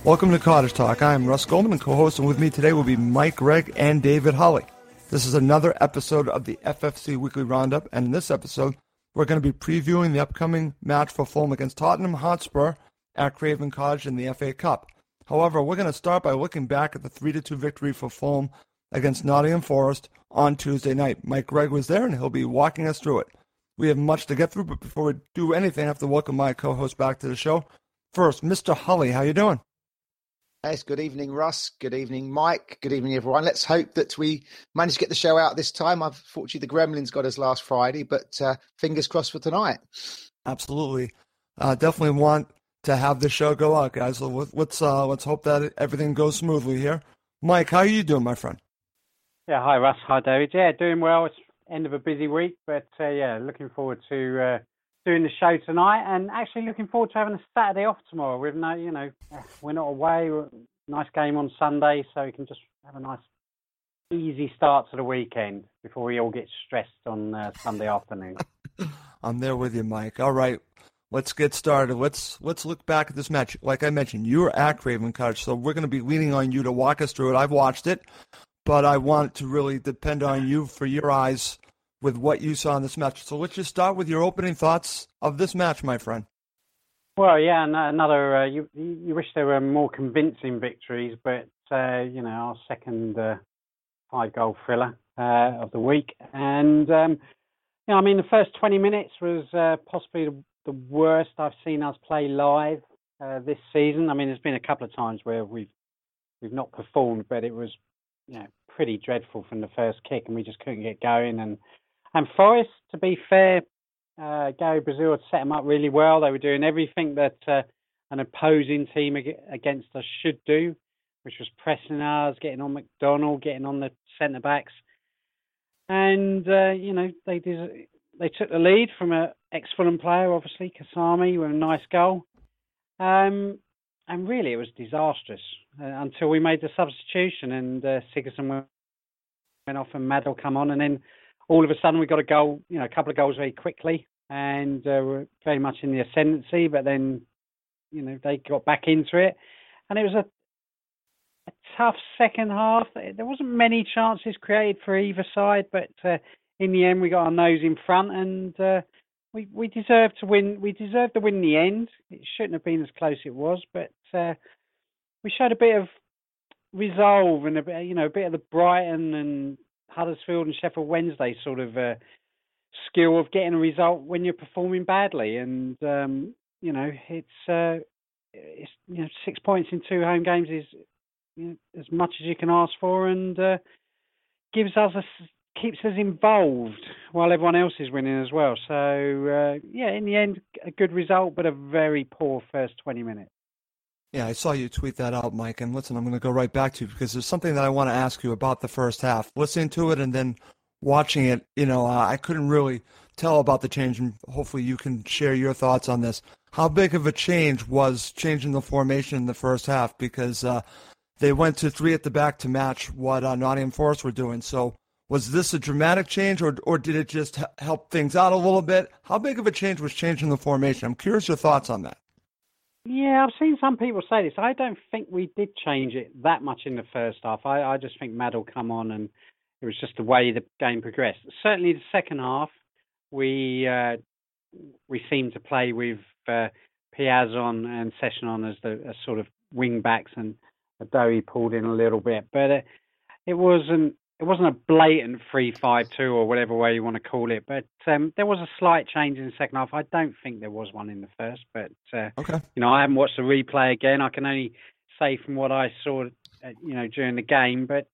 Welcome to Cottage Talk. I am Russ Goldman, and co-hosting with me today will be Mike Gregg and David Holly. This is another episode of the FFC Weekly Roundup, and in this episode, we're going to be previewing the upcoming match for Fulham against Tottenham Hotspur at Craven Cottage in the FA Cup. However, we're going to start by looking back at the 3-2 victory for Fulham against Nottingham Forest on Tuesday night. Mike Gregg was there, and he'll be walking us through it. We have much to get through, but before we do anything, I have to welcome my co-host back to the show. First, Mr. Holly, how you doing? Yes, good evening, Russ. Good evening, Mike. Good evening, everyone. Let's hope that we manage to get the show out this time. Unfortunately, the Gremlins got us last Friday, but fingers crossed for tonight. Absolutely. Definitely want to have the show go out, guys. So let's hope that everything goes smoothly here. Mike, how are you doing, my friend? Yeah, hi, Russ. Hi, David. Yeah, doing well. It's end of a busy week, but looking forward to doing the show tonight, and actually looking forward to having a Saturday off tomorrow. With we're not away. Nice game on Sunday, so we can just have a nice, easy start to the weekend before we all get stressed on Sunday afternoon. I'm there with you, Mike. All right, let's get started. Let's look back at this match. Like I mentioned, you were at Craven Cottage, so we're going to be leaning on you to walk us through it. I've watched it, but I want to really depend on you for your eyes with what you saw in this match. So let's just start with your opening thoughts of this match, my friend. Well, yeah, another. You wish there were more convincing victories, but our second 5-goal thriller of the week, and the first 20 minutes was possibly the worst I've seen us play live this season. I mean, there's been a couple of times where we've not performed, but it was pretty dreadful from the first kick, and we just couldn't get going. And Forest, to be fair, Gary Brazil had set them up really well. They were doing everything that an opposing team against us should do, which was pressing us, getting on McDonald, getting on the centre-backs. And, they took the lead from an ex-Fulham player, obviously, Kasami, with a nice goal. And really, it was disastrous until we made the substitution and Sigurdsson went off and Madel come on, and then all of a sudden we got a goal, a couple of goals very quickly, and we're very much in the ascendancy. But then, they got back into it, and it was a tough second half. There wasn't many chances created for either side, but in the end we got our nose in front, and we deserved to win. We deserved to win in the end. It shouldn't have been as close as it was, but we showed a bit of resolve and a bit of the Brighton and Huddersfield and Sheffield Wednesday sort of skill of getting a result when you're performing badly. And it's 6 points in 2 home games is as much as you can ask for, and keeps us involved while everyone else is winning as well. So in the end, a good result, but a very poor first 20 minutes. Yeah, I saw you tweet that out, Mike. And listen, I'm going to go right back to you because there's something that I want to ask you about the first half. Listening to it and then watching it, I couldn't really tell about the change, and hopefully you can share your thoughts on this. How big of a change was changing the formation in the first half? Because they went to 3 at the back to match what Nottingham Forest were doing. So was this a dramatic change, or did it just help things out a little bit? How big of a change was changing the formation? I'm curious your thoughts on that. Yeah, I've seen some people say this. I don't think we did change it that much in the first half. I just think Madel come on, and it was just the way the game progressed. Certainly the second half, we seemed to play with Piazon and Session as the sort of wing backs, and Adowie pulled in a little bit. But it wasn't a blatant 3-5-2 or whatever way you want to call it. But there was a slight change in the second half. I don't think there was one in the first. But, okay. I haven't watched the replay again. I can only say from what I saw, during the game. But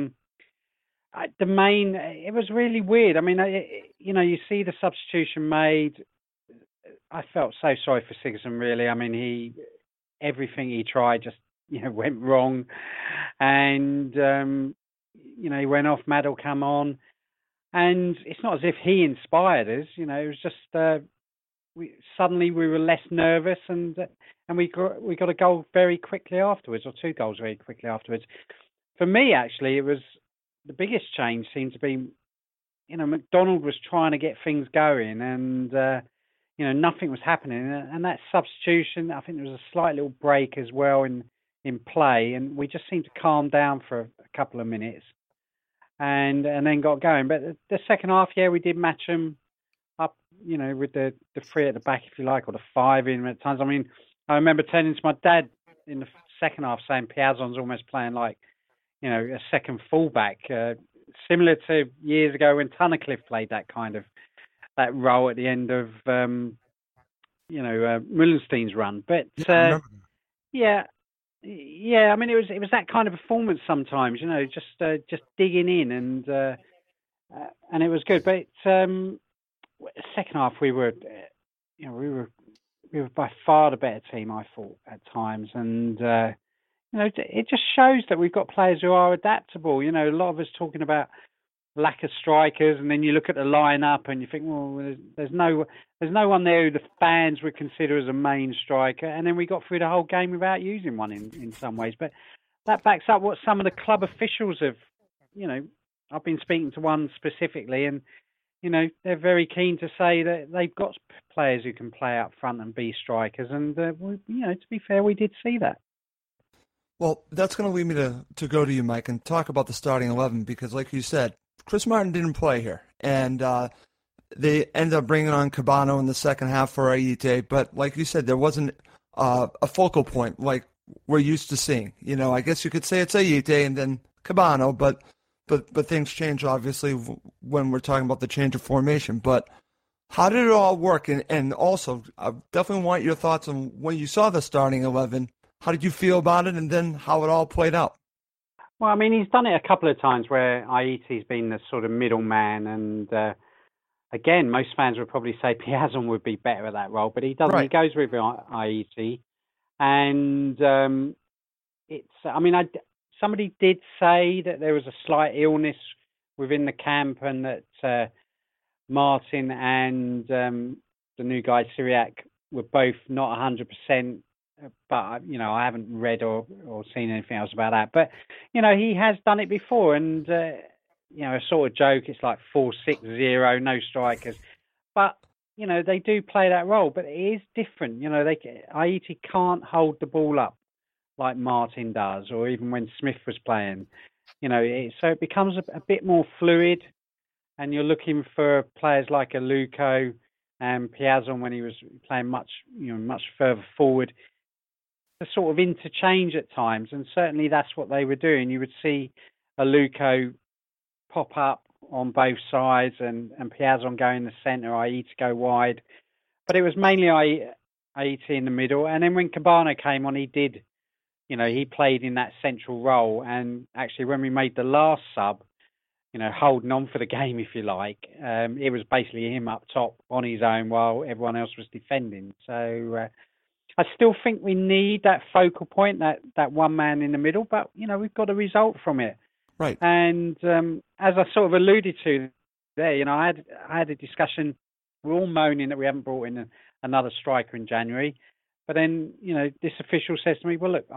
it was really weird. I mean, you see the substitution made. I felt so sorry for Sigurdsson, really. I mean, everything he tried just, went wrong. And, he went off, Madel come on. And it's not as if he inspired us, it was just suddenly we were less nervous, and we got a goal very quickly afterwards, or 2 goals very quickly afterwards. For me, actually, it was the biggest change seemed to be, McDonald was trying to get things going, and nothing was happening. And that substitution, I think there was a slight little break as well in in play, and we just seemed to calm down for a couple of minutes, and then got going. But the second half, yeah, we did match them up, with the three at the back, if you like, or the five in at times. I mean, I remember turning to my dad in the second half saying Piazon's almost playing like, a second fullback, similar to years ago when Tunnicliffe played that role at the end of, Mullenstein's run. But yeah. I mean, it was that kind of performance sometimes, just digging in, and it was good. But second half, we were by far the better team, I thought, at times, and it just shows that we've got players who are adaptable. A lot of us talking about lack of strikers, and then you look at the lineup and you think, well, there's no one there who the fans would consider as a main striker, and then we got through the whole game without using one in some ways. But that backs up what some of the club officials have. I've been speaking to one specifically, and they're very keen to say that they've got players who can play up front and be strikers, and to be fair, we did see that. Well, that's going to lead me to go to you, Mike, and talk about the starting 11, because like you said, Chris Martin didn't play here, and they ended up bringing on Cabano in the second half for Ayite, but like you said, there wasn't a focal point like we're used to seeing. I guess you could say it's Ayite and then Cabano, but things change, obviously, when we're talking about the change of formation. But how did it all work? And also, I definitely want your thoughts on when you saw the starting 11. How did you feel about it, and then how it all played out? Well, I mean, he's done it a couple of times where Aite's been the sort of middleman, and again, most fans would probably say Piazon would be better at that role, but he doesn't. Right. He goes with Aite, and somebody did say that there was a slight illness within the camp, and that Martin and the new guy Syriac were both not 100%. But I haven't read or seen anything else about that. But he has done it before, and a sort of joke. It's like 4-6-0, no strikers. But they do play that role. But it is different. Aite can't hold the ball up like Martin does, or even when Smith was playing. So it becomes a bit more fluid, and you're looking for players like a Luco and Piazon when he was playing much further forward, to sort of interchange at times, and certainly that's what they were doing. You would see a Luco pop up on both sides, and Piazon go in the centre, Aite go wide, but it was mainly Aite in the middle. And then when Cabano came on, he did, he played in that central role, and actually when we made the last sub, holding on for the game, if you like, it was basically him up top on his own while everyone else was defending. So I still think we need that focal point, that one man in the middle, but, we've got a result from it. Right. And as I sort of alluded to there, I had a discussion. We're all moaning that we haven't brought in another striker in January. But then, this official says to me, well, look,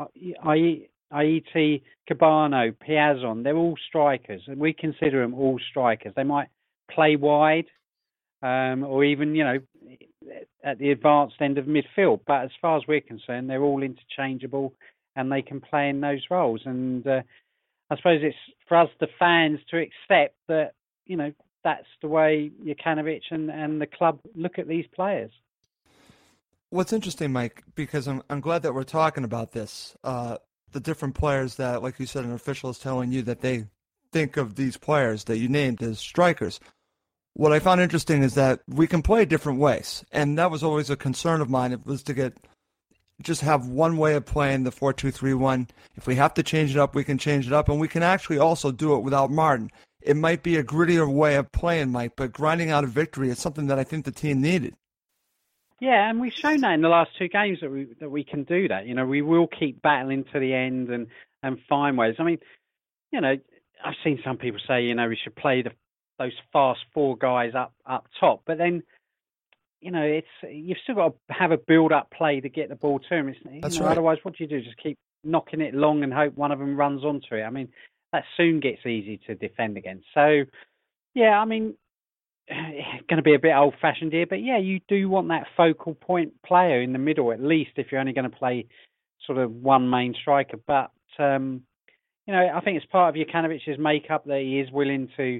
Aite, Cabano, Piazon, they're all strikers, and we consider them all strikers. They might play wide, or even, at the advanced end of midfield. But as far as we're concerned, they're all interchangeable, and they can play in those roles. And I suppose it's for us, the fans, to accept that, that's the way Jokanovic and the club look at these players. What's interesting, Mike, because I'm glad that we're talking about this, the different players that, like you said, an official is telling you that they think of these players that you named as strikers. What I found interesting is that we can play different ways, and that was always a concern of mine. It was to just have one way of playing the 4-2-3-1. If we have to change it up, we can change it up, and we can actually also do it without Martin. It might be a grittier way of playing, Mike, but grinding out a victory is something that I think the team needed. Yeah, and we've shown that in the last two games that we can do that. We will keep battling to the end and find ways. I mean, I've seen some people say, we should play those fast four guys up top, but then, you've still got to have a build-up play to get the ball to them. That's right. Otherwise, what do you do? Just keep knocking it long and hope one of them runs onto it. I mean, that soon gets easy to defend against. So, yeah, I mean, it's going to be a bit old-fashioned here, but yeah, you do want that focal point player in the middle, at least if you're only going to play sort of one main striker. But I think it's part of Jukanovic's makeup that he is willing to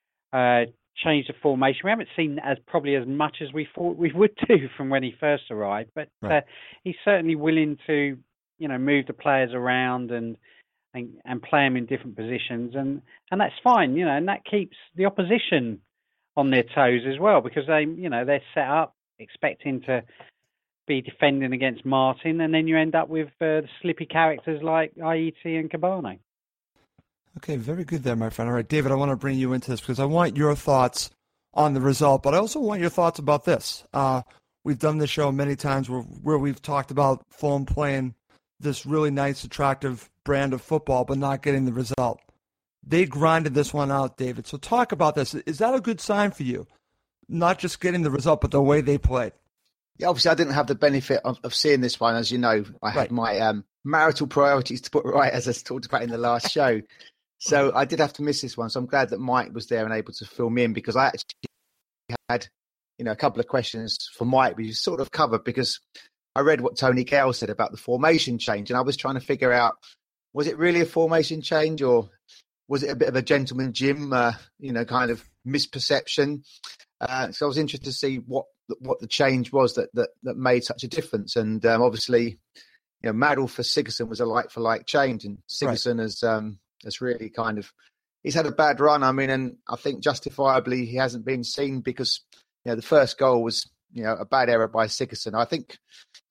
change the formation. We haven't seen probably as much as we thought we would do from when he first arrived, but right. He's certainly willing to, move the players around and play them in different positions, and that's fine, and that keeps the opposition on their toes as well, because they're set up expecting to be defending against Martin, and then you end up with slippy characters like Aiti and Cabano. Okay, very good there, my friend. All right, David, I want to bring you into this because I want your thoughts on the result, but I also want your thoughts about this. We've done this show many times where we've talked about Fulham playing this really nice, attractive brand of football, but not getting the result. They grinded this one out, David. So talk about this. Is that a good sign for you? Not just getting the result, but the way they played. Yeah, obviously I didn't have the benefit of seeing this one. As you know, I had my marital priorities to put right, as I talked about in the last show. So I did have to miss this one. So I'm glad that Mike was there and able to fill me in, because I actually had, a couple of questions for Mike, which you sort of covered, because I read what Tony Gale said about the formation change, and I was trying to figure out, was it really a formation change, or was it a bit of a gentleman Jim, kind of misperception? So I was interested to see what the change was that made such a difference. And obviously, Madl for Sigurdsson was a like-for-like change, and Sigurdsson has really he's had a bad run. I mean, and I think justifiably he hasn't been seen, because the first goal was a bad error by Sigurdsson. I think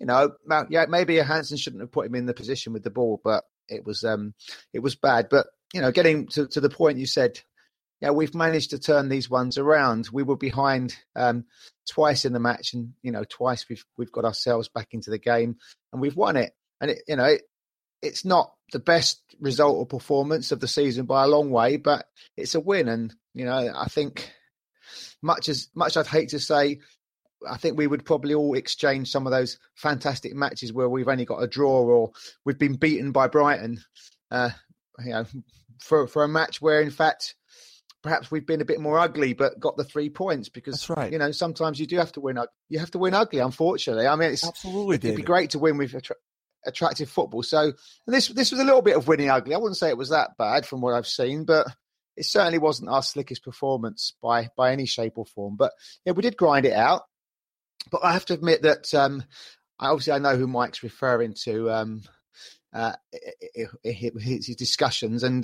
maybe Johansson shouldn't have put him in the position with the ball, but it was bad. But getting to the point you said, we've managed to turn these ones around. We were behind twice in the match, and twice we've got ourselves back into the game, and we've won it. And it's not the best result or performance of the season by a long way, but it's a win. And I think much I'd hate to say, I think we would probably all exchange some of those fantastic matches where we've only got a draw or we've been beaten by Brighton, for a match where, in fact, perhaps we've been a bit more ugly but got the 3 points, because that's right. Sometimes you do have to win. You have to win ugly, unfortunately. I mean, absolutely, it'd be great to win with attractive football. So this was a little bit of winning ugly. I wouldn't say it was that bad from what I've seen, but it certainly wasn't our slickest performance by any shape or form. But we did grind it out. But I have to admit that I know who Mike's referring to, his discussions, and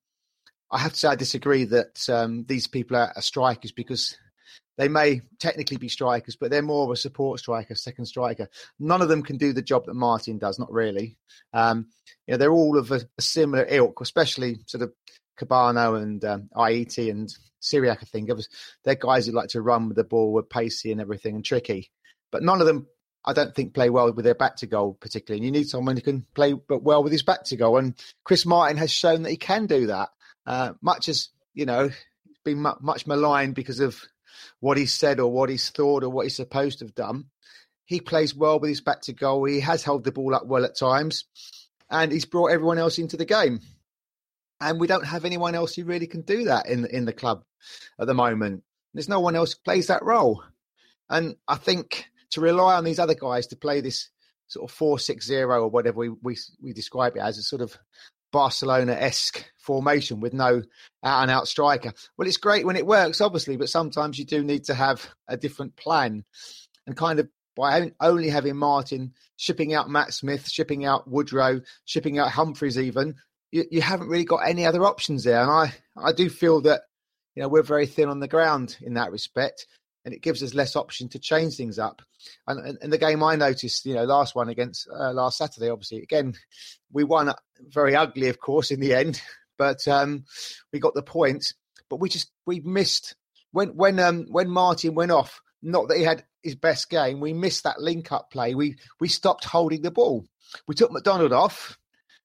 I have to say I disagree that these people are strikers, because they may technically be strikers, but they're more of a support striker, second striker. None of them can do the job that Martin does, not really. They're all of a similar ilk, especially sort of Cabano and Aiti and Syriac, I think. They're guys who like to run with the ball, were pacey and everything and tricky. But none of them, I don't think, play well with their back to goal particularly. And you need someone who can play well with his back to goal. And Chris Martin has shown that he can do that. Much as, been much maligned because of what he's said or what he's thought or what he's supposed to have done. He plays well with his back to goal. He has held the ball up well at times, and he's brought everyone else into the game. And we don't have anyone else who really can do that in the club at the moment. There's no one else who plays that role. And I think to rely on these other guys to play this sort of 4-6-0 or whatever we describe it as, a sort of Barcelona-esque formation with no out-and-out striker. Well, it's great when it works, obviously, but sometimes you do need to have a different plan. And kind of by only having Martin, shipping out Matt Smith, shipping out Woodrow, shipping out Humphreys even, you haven't really got any other options there. And I do feel that, we're very thin on the ground in that respect, and it gives us less option to change things up. And the game I noticed, last one against last Saturday, obviously, again, we won very ugly, of course, in the end, but we got the point. But we missed when Martin went off. Not that he had his best game. We missed that link-up play. We stopped holding the ball. We took McDonald off,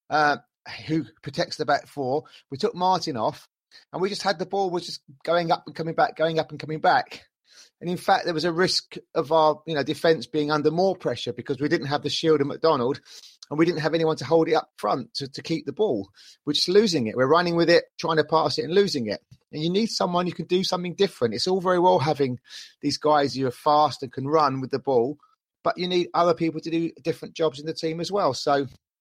who protects the back four. We took Martin off, and we just had the ball was just going up and coming back, going up and coming back. And in fact, there was a risk of our defence being under more pressure because we didn't have the shield of McDonald, and we didn't have anyone to hold it up front to keep the ball. We're just losing it. We're running with it, trying to pass it and losing it. And you need someone who can do something different. It's all very well having these guys who are fast and can run with the ball, but you need other people to do different jobs in the team as well. So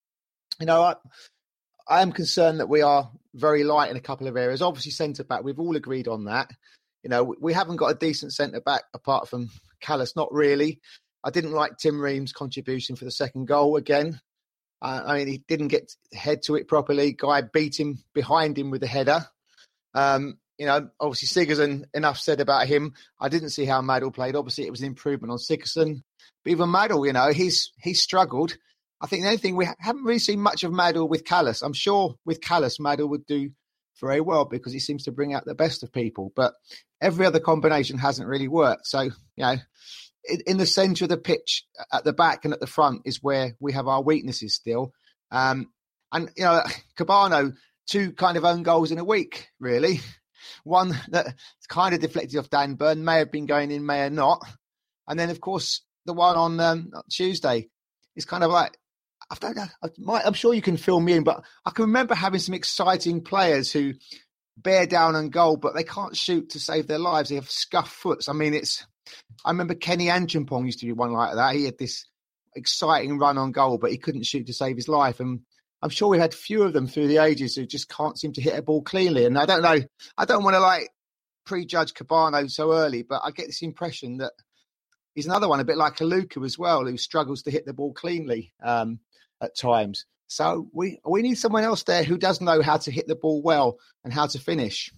I am concerned that we are very light in a couple of areas. Obviously, centre-back, we've all agreed on that. We haven't got a decent centre-back apart from Callas, not really. I didn't like Tim Ream's contribution for the second goal again. He didn't get head to it properly. Guy beat him behind him with the header. Obviously Sigurdsson, enough said about him. I didn't see how Madl played. Obviously, it was an improvement on Sigurdsson. But even Madl, he's struggled. I think the only thing, we haven't really seen much of Madl with Callas. I'm sure with Callas, Madl would do very well because he seems to bring out the best of people. But every other combination hasn't really worked. So, in the centre of the pitch, at the back and at the front is where we have our weaknesses still. Kebano, 2 kind of own goals in a week, really. One that's kind of deflected off Dan Burn, may have been going in, may have not. And then, of course, the one on Tuesday is kind of like, I don't know, I'm sure you can fill me in, but I can remember having some exciting players who bear down on goal, but they can't shoot to save their lives. They have scuffed foots. I remember Kenny Anchampong used to be one like that. He had this exciting run on goal, but he couldn't shoot to save his life. And I'm sure we've had few of them through the ages who just can't seem to hit a ball cleanly. And I don't know, I don't want to prejudge Kebano so early, but I get this impression that he's another one, a bit like Aluka as well, who struggles to hit the ball cleanly at times. So we need someone else there who does know how to hit the ball well and how to finish.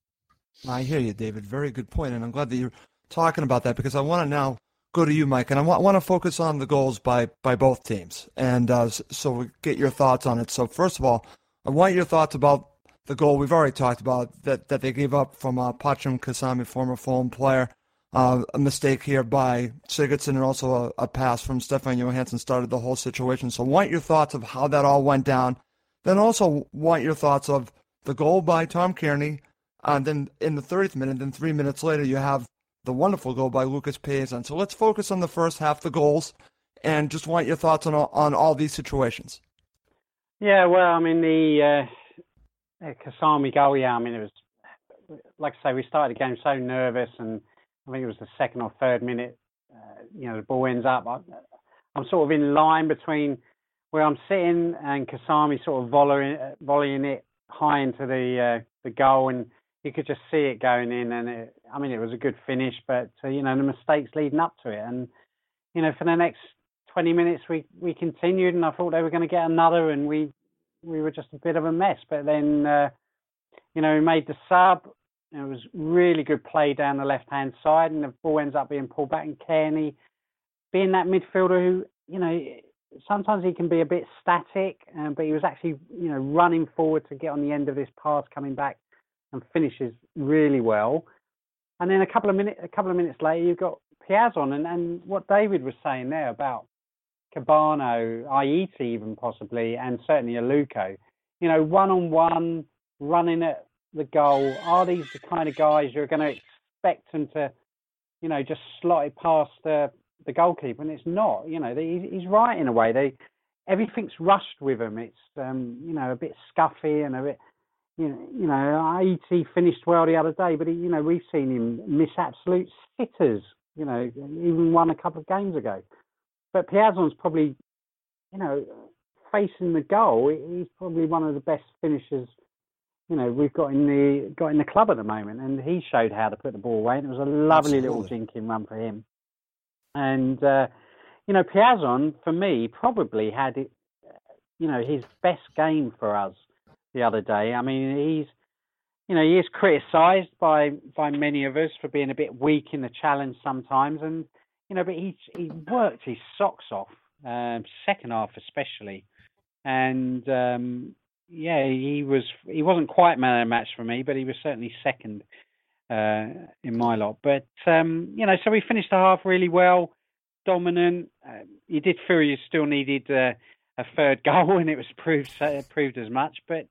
I hear you, David. Very good point, and I'm glad that you're talking about that because I want to now go to you, Mike, and I want to focus on the goals by both teams, and so we get your thoughts on it. So first of all, I want your thoughts about the goal we've already talked about that they gave up from Pacham Kasami, former Fulham player. A mistake here by Sigurdsson and also a pass from Stefan Johansson started the whole situation. So I want your thoughts of how that all went down. Then also want your thoughts of the goal by Tom Kearney. And then in the 30th minute, then 3 minutes later, you have the wonderful goal by Lucas Piazon. So let's focus on the first half, the goals, and just want your thoughts on all these situations. Yeah, well, the Kasami goal, it was, like I say, we started the game so nervous, and I think it was the second or third minute, the ball ends up. I'm sort of in line between where I'm sitting and Kasami sort of volleying it high into the goal, and you could just see it going in. And it was a good finish, but the mistakes leading up to it, and for the next 20 minutes we continued, and I thought they were going to get another, and we were just a bit of a mess. But then we made the sub. It was really good play down the left-hand side, and the ball ends up being pulled back. And Kearney, being that midfielder who, sometimes he can be a bit static, but he was actually, running forward to get on the end of this pass, coming back and finishes really well. And then a couple of minutes later, you've got Piazon, and what David was saying there about Kebano, Ayiti even possibly, and certainly Aluko, one-on-one, running at the goal. Are these the kind of guys you're going to expect them to, just slot it past the goalkeeper? And it's not. He's right in a way. Everything's rushed with him. It's a bit scuffy and a bit. Ayiti finished well the other day, but we've seen him miss absolute sitters. Even won a couple of games ago. But Piazon's probably, facing the goal, he's probably one of the best finishers we've got in the club at the moment, and he showed how to put the ball away, and it was a lovely little jinking run for him. And Piazon, for me, probably had it, his best game for us the other day. He is criticised by many of us for being a bit weak in the challenge sometimes, and but he worked his socks off, second half especially, and. He wasn't quite man of the match for me, but he was certainly second in my lot. But, so we finished the half really well, dominant. You did feel you still needed a third goal, and it was proved as much. But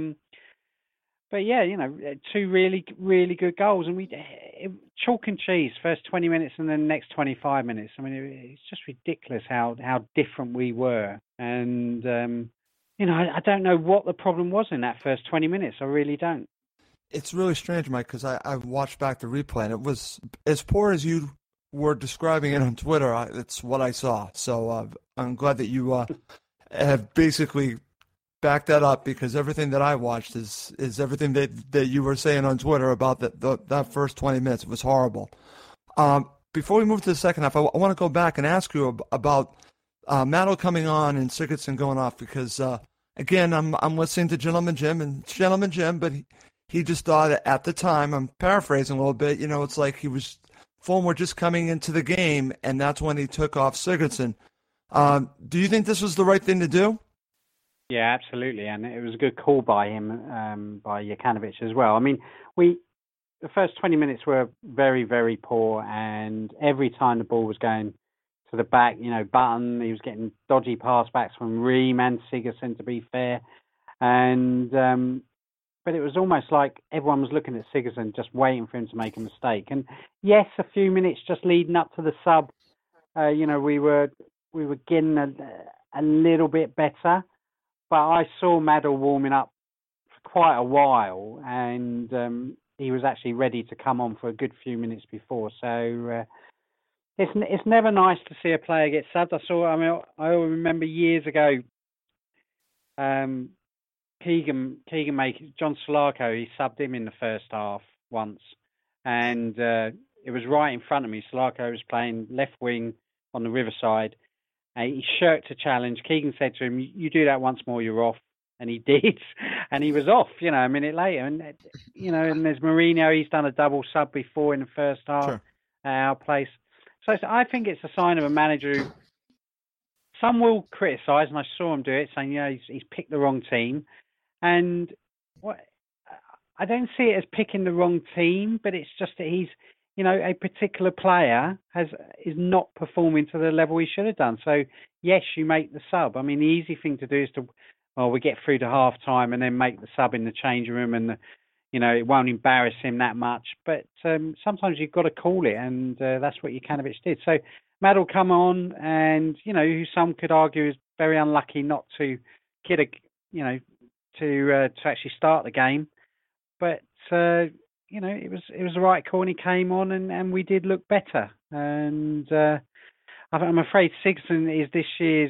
yeah, 2 really, really good goals. And chalk and cheese, first 20 minutes and then the next 25 minutes. It's just ridiculous how different we were. And... I don't know what the problem was in that first 20 minutes. I really don't. It's really strange, Mike, because I watched back the replay, and it was as poor as you were describing it on Twitter. It's what I saw. So I'm glad that you have basically back that up, because everything that I watched is everything that you were saying on Twitter about that first 20 minutes. It was horrible. Before we move to the second half, I want to go back and ask you about Matto coming on and Sigurdsson going off, because again, I'm listening to Gentleman Jim, but he just thought at the time, I'm paraphrasing a little bit, it's like Fulham were just coming into the game, and that's when he took off Sigurdsson. Do you think this was the right thing to do? Yeah, absolutely, and it was a good call by him, by Jokanovic as well. I mean, the first 20 minutes were very, very poor, and every time the ball was going to the back, Button, he was getting dodgy pass backs from Ream and Sigurdsson, to be fair, and but it was almost like everyone was looking at Sigurdsson, just waiting for him to make a mistake. And yes, a few minutes just leading up to the sub, we were getting a little bit better. But I saw Maddo warming up for quite a while, and he was actually ready to come on for a good few minutes before. So it's never nice to see a player get subbed. I remember years ago, Keegan John Solarco, he subbed him in the first half once, and it was right in front of me. Solarco was playing left wing on the Riverside. He shirked a challenge. Keegan said to him, "You do that once more, you're off." And he did. And he was off, a minute later. And, and there's Mourinho. He's done a double sub before in the first half Sure. at our place. So I think it's a sign of a manager who some will criticise, and I saw him do it, saying, he's picked the wrong team. And I don't see it as picking the wrong team, but it's just that he's, a particular player is not performing to the level he should have done. So, yes, you make the sub. I mean, the easy thing to do is we get through to half time and then make the sub in the changing room, and, it won't embarrass him that much. But sometimes you've got to call it, and that's what Jokanovic did. So, Matt will come on, and, who some could argue is very unlucky not to get to actually start the game. But, it was the right call, and he came on, and we did look better. And I'm afraid Sigurdsson is this year's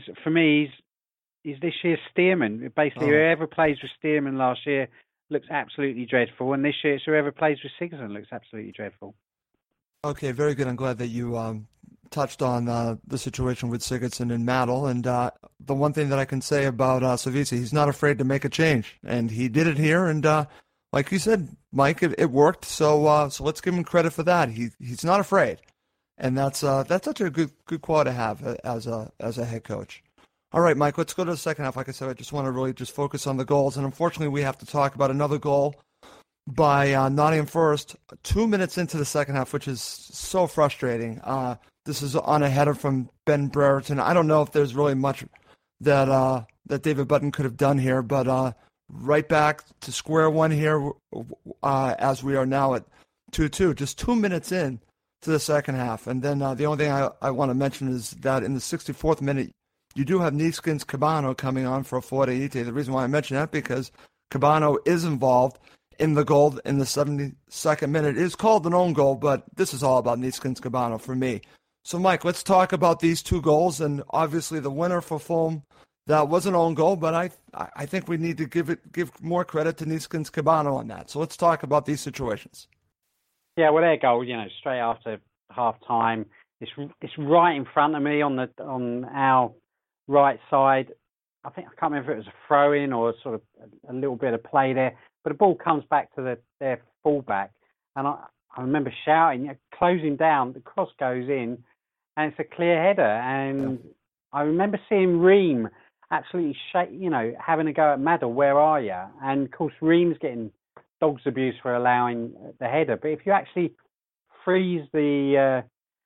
Stearman. Basically, whoever plays with Stearman last year looks absolutely dreadful, and this year it's whoever plays with Sigurdsson looks absolutely dreadful. Okay, very good. I'm glad that you touched on the situation with Sigurdsson and Mattel. And the one thing that I can say about Savisi, he's not afraid to make a change, and he did it here. And like you said, Mike, it worked. So let's give him credit for that. He's not afraid, and that's such a good quality to have as a head coach. All right, Mike, let's go to the second half. Like I said, I just want to really just focus on the goals, and unfortunately, we have to talk about another goal by Nottingham Forest 2 minutes into the second half, which is so frustrating. This is on a header from Ben Brereton. I don't know if there's really much that David Button could have done here, but right back to square one here as we are now at 2-2, just 2 minutes in to the second half. And then the only thing I want to mention is that in the 64th minute, you do have Neeskens Cabano coming on for a Forte. The reason why I mention that because Cabano is involved in the goal in the 72nd minute. It is called an own goal, but this is all about Neeskens Cabano for me. So, Mike, let's talk about these two goals, and obviously the winner for Fulham, that was an own goal, but I think we need to give more credit to Neeskens Cabano on that. So let's talk about these situations. Yeah, well, their goal, straight after half time, it's right in front of me on our right side. I can't remember if it was a throw-in or sort of a little bit of play there, but the ball comes back to their fullback, and I remember shouting, closing down, the cross goes in, and it's a clear header. And I remember seeing Ream absolutely having a go at Maddo, where are you? And of course, Ream's getting dog's abuse for allowing the header. But if you actually freeze the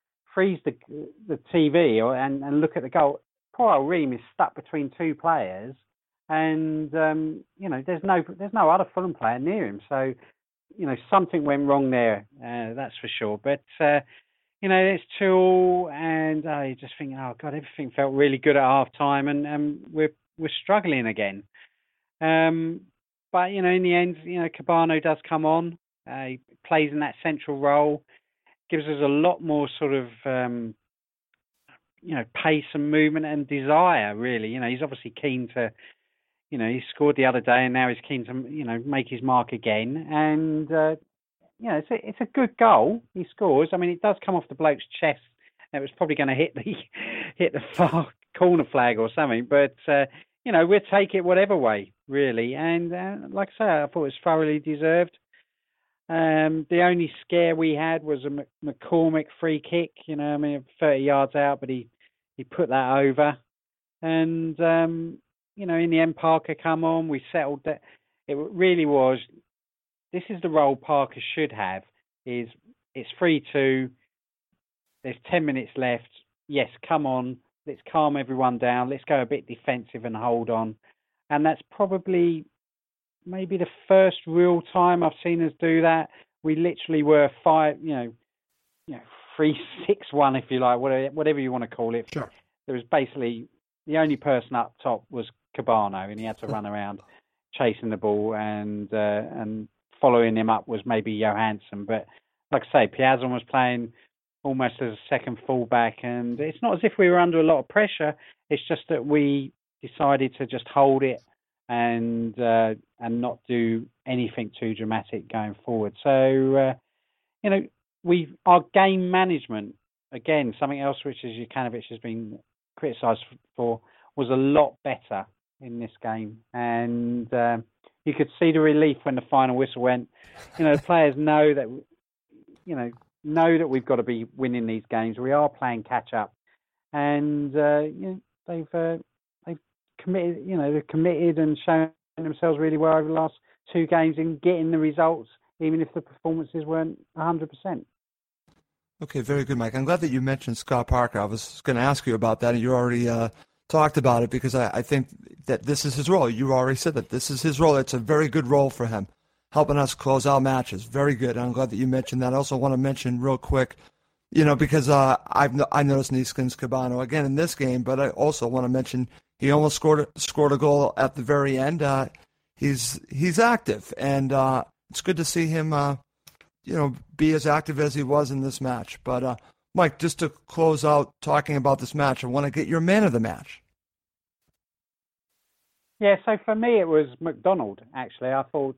TV and look at the goal, poor old Ream is stuck between two players, and there's no other Fulham player near him. So something went wrong there, that's for sure. But it's 2-2, and you're just thinking, oh God, everything felt really good at half time, and we're struggling again. But in the end, Cabano does come on. He plays in that central role, gives us a lot more sort of pace and movement and desire. Really, he's obviously keen to he scored the other day, and now he's keen to, make his mark again. And it's a good goal he scores. I mean, it does come off the bloke's chest. It was probably going to hit the far corner flag or something, but we'll take it whatever way, really. And like I say, I thought it was thoroughly deserved. The only scare we had was a McCormick free kick. 30 yards out, but he put that over. And in the end, Parker come on. We settled that. It really was. This is the role Parker should have. It's 3-2. There's 10 minutes left. Yes, come on. Let's calm everyone down. Let's go a bit defensive and hold on. And that's probably maybe the first real time I've seen us do that. We literally were 3-6-1, if you like, whatever you want to call it. Sure. There was basically the only person up top was Cabano, and he had to run around chasing the ball, and following him up was maybe Johansson. But like I say, Piazon was playing almost as a second fullback, and it's not as if we were under a lot of pressure. It's just that we decided to just hold it and not do anything too dramatic going forward. So our game management, again, something else which Jokanovic has been criticised for, was a lot better in this game, and you could see the relief when the final whistle went. The players know that we've got to be winning these games. We are playing catch up, and they've committed. They're committed and shown themselves really well over the last two games in getting the results, even if the performances weren't 100%. Okay, very good, Mike. I'm glad that you mentioned Scott Parker. I was going to ask you about that, and you already talked about it, because I think that this is his role. You already said that this is his role. It's a very good role for him, helping us close out matches. Very good. I'm glad that you mentioned that. I also want to mention real quick, because I noticed Neeskens Cabano again in this game, but I also want to mention he almost scored a goal at the very end. He's active, and it's good to see him be as active as he was in this match. But Mike, just to close out talking about this match, I want to get your man of the match. Yeah, so for me it was McDonald. Actually, I thought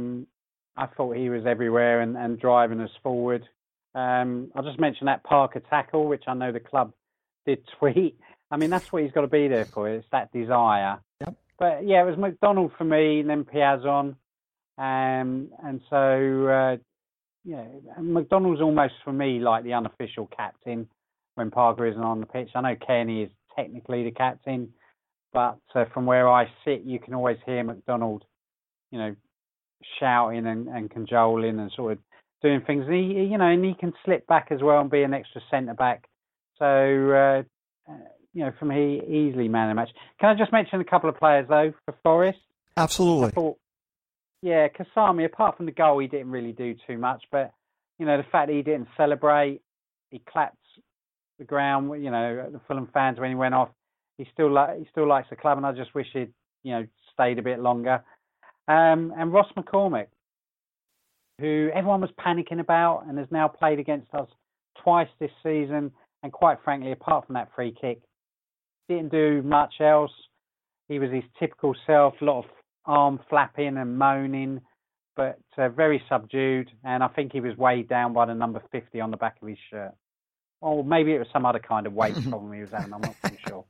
he was everywhere and driving us forward. I'll just mention that Parker tackle, which I know the club did tweet. I mean, that's what he's got to be there for. It's that desire. Yep. But yeah, it was McDonald for me, and then Piazon, and so McDonald's almost for me like the unofficial captain when Parker isn't on the pitch. I know Kearney is technically the captain, but from where I sit, you can always hear McDonald, shouting and cajoling and sort of doing things. And he can slip back as well and be an extra centre back. So for me, easily man of the match. Can I just mention a couple of players though for Forest? Absolutely. I thought, Kasami, apart from the goal, he didn't really do too much, but the fact that he didn't celebrate, he clapped the ground, the Fulham fans when he went off. He still likes the club, and I just wish he'd stayed a bit longer. And Ross McCormick, who everyone was panicking about and has now played against us twice this season, and quite frankly, apart from that free kick, didn't do much else. He was his typical self, a lot of arm flapping and moaning, but very subdued, and I think he was weighed down by the number 50 on the back of his shirt. Or maybe it was some other kind of weight problem he was having, I'm not too sure.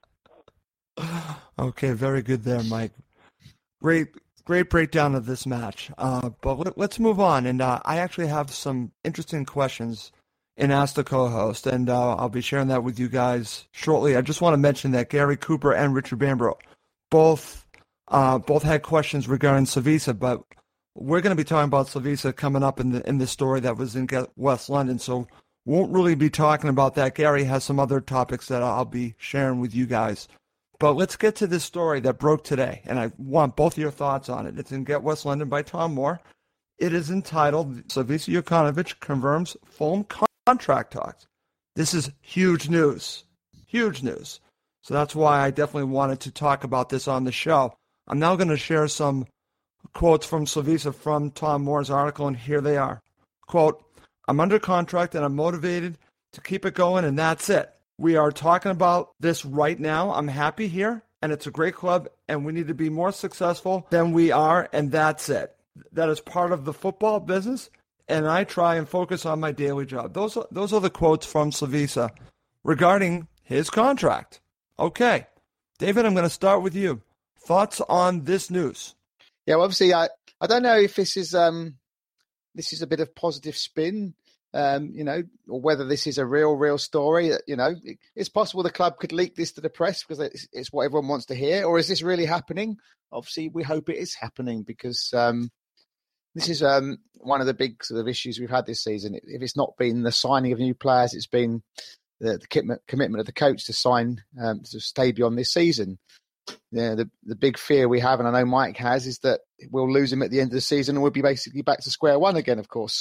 Okay, very good there, Mike. Great breakdown of this match. But let's move on, and I actually have some interesting questions in Ask the Co-host, and I'll be sharing that with you guys shortly. I just want to mention that Gary Cooper and Richard Bambro both had questions regarding Slavisa, but we're going to be talking about Slavisa coming up in the story that was in West London, so won't really be talking about that. Gary has some other topics that I'll be sharing with you guys. But let's get to this story that broke today, and I want both of your thoughts on it. It's in Get West London by Tom Moore. It is entitled, Slavisa Jokanovic confirms Fulham contract talks. This is huge news. Huge news. So that's why I definitely wanted to talk about this on the show. I'm now going to share some quotes from Slavisa from Tom Moore's article, and here they are. Quote, I'm under contract and I'm motivated to keep it going, and that's it. We are talking about this right now. I'm happy here. and it's a great club, and we need to be more successful than we are, and that's it. That is part of the football business, and I try and focus on my daily job. Those are the quotes from Slavisa regarding his contract. Okay, David, I'm going to start with you. Thoughts on this news? Yeah, well, obviously, I don't know if this is a bit of positive spin, or whether this is a real story. It's possible the club could leak this to the press because it's what everyone wants to hear. Or is this really happening? Obviously, we hope it is happening because this is one of the big sort of issues we've had this season. If it's not been the signing of new players, it's been the commitment of the coach to sign to stay beyond this season. Yeah, the big fear we have, and I know Mike has, is that we'll lose him at the end of the season and we'll be basically back to square one again, of course.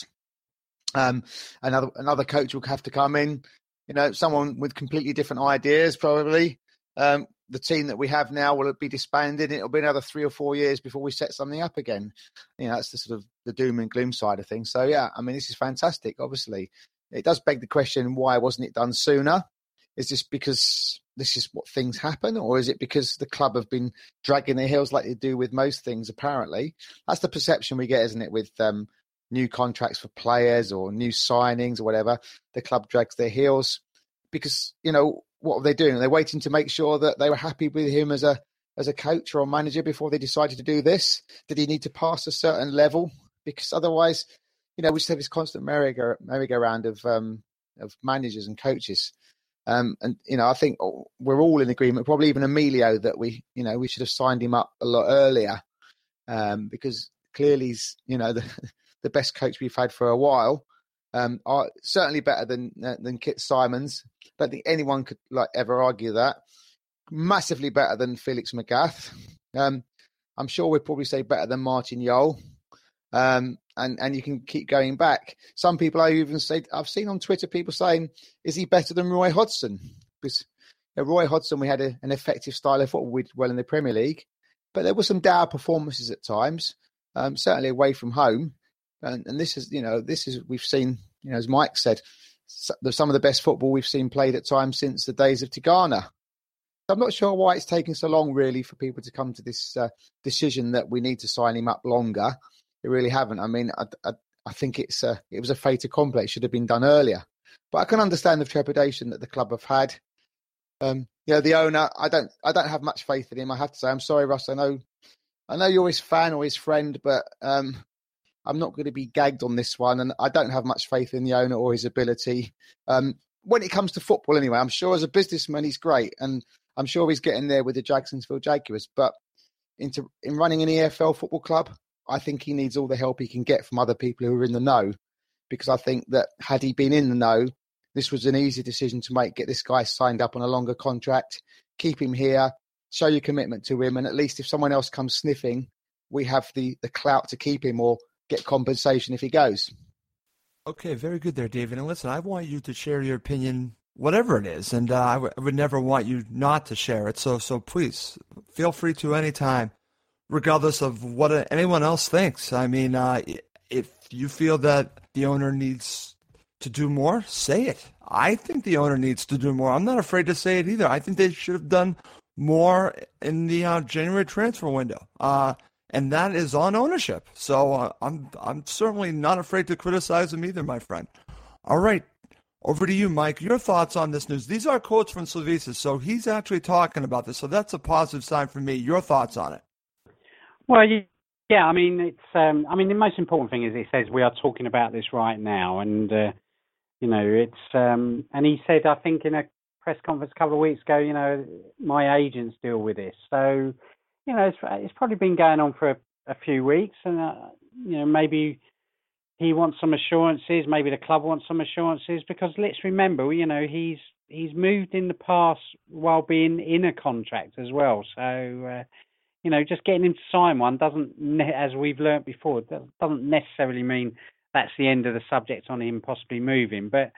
Another coach will have to come in, someone with completely different ideas probably. The team that we have now will be disbanded. It'll be another 3 or 4 years before we set something up again. That's the sort of the doom and gloom side of things. So, yeah, I mean, this is fantastic, obviously. It does beg the question, why wasn't it done sooner? Is this because this is what things happen, or is it because the club have been dragging their heels like they do with most things, apparently? That's the perception we get, isn't it, with new contracts for players or new signings or whatever. The club drags their heels because, what are they doing? They're waiting to make sure that they were happy with him as a coach or a manager before they decided to do this. Did he need to pass a certain level? Because otherwise, we just have this constant merry-go-round of managers and coaches. I think we're all in agreement, probably even Emilio, that we should have signed him up a lot earlier because clearly he's, the best coach we've had for a while. Certainly better than Kit Simons. I don't think anyone could ever argue that. Massively better than Felix Magath. I'm sure we'd probably say better than Martin Jol. And you can keep going back. Some people I've seen on Twitter people saying, is he better than Roy Hodgson? Because Roy Hodgson, we had an effective style of football, we did well in the Premier League, but there were some dour performances at times, certainly away from home. And this is we've seen, as Mike said, some of the best football we've seen played at times since the days of Tigana. I'm not sure why it's taking so long, really, for people to come to this decision that we need to sign him up longer. They really haven't. I mean, I think it was a fait accompli. It should have been done earlier. But I can understand the trepidation that the club have had. The owner, I don't have much faith in him, I have to say. I'm sorry, Russ. I know you're his fan or his friend, but I'm not going to be gagged on this one, and I don't have much faith in the owner or his ability. When it comes to football, anyway, I'm sure as a businessman he's great, and I'm sure he's getting there with the Jacksonville Jaguars. But in running an EFL football club, I think he needs all the help he can get from other people who are in the know, because I think that had he been in the know, this was an easy decision to make. Get this guy signed up on a longer contract, keep him here, show your commitment to him, and at least if someone else comes sniffing, we have the clout to keep him or get compensation if he goes. Okay, very good there, David. And listen, I want you to share your opinion, whatever it is, and I would never want you not to share it. So please, feel free to any time, regardless of what anyone else thinks. I mean, if you feel that the owner needs to do more, say it. I think the owner needs to do more. I'm not afraid to say it either. I think they should have done more in the January transfer window. And that is on ownership. So I'm certainly not afraid to criticize them either, my friend. All right, over to you, Mike. Your thoughts on this news. These are quotes from Slavisa, so he's actually talking about this. So that's a positive sign for me. Your thoughts on it? Well, yeah. I mean, it's. The most important thing is it says we are talking about this right now, and it's. And he said, I think in a press conference a couple of weeks ago, my agents deal with this, so. It's probably been going on for a few weeks, and maybe he wants some assurances. Maybe the club wants some assurances, because let's remember, he's moved in the past while being in a contract as well. So just getting him to sign one doesn't, as we've learnt before, doesn't necessarily mean that's the end of the subject on him possibly moving. But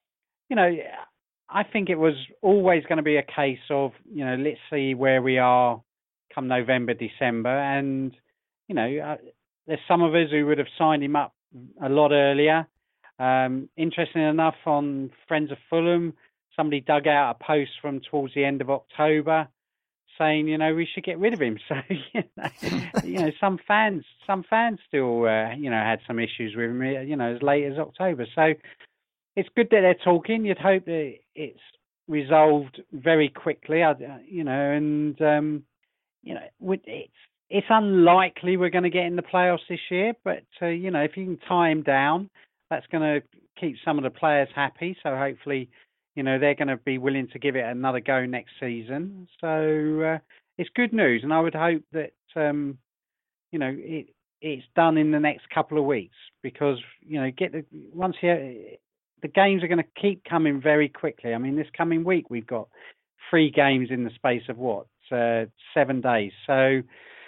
I think it was always going to be a case of let's see where we are come November, December, and there's some of us who would have signed him up a lot earlier. Interesting enough, on Friends of Fulham, somebody dug out a post from towards the end of October saying, we should get rid of him. So, some fans still, had some issues with him, as late as October. So it's good that they're talking. You'd hope that it's resolved very quickly, it's unlikely we're going to get in the playoffs this year, but, if you can tie him down, that's going to keep some of the players happy. So hopefully, they're going to be willing to give it another go next season. So it's good news. And I would hope that, it's done in the next couple of weeks because, the games are going to keep coming very quickly. I mean, this coming week, we've got 3 games in the space of 7 days. So,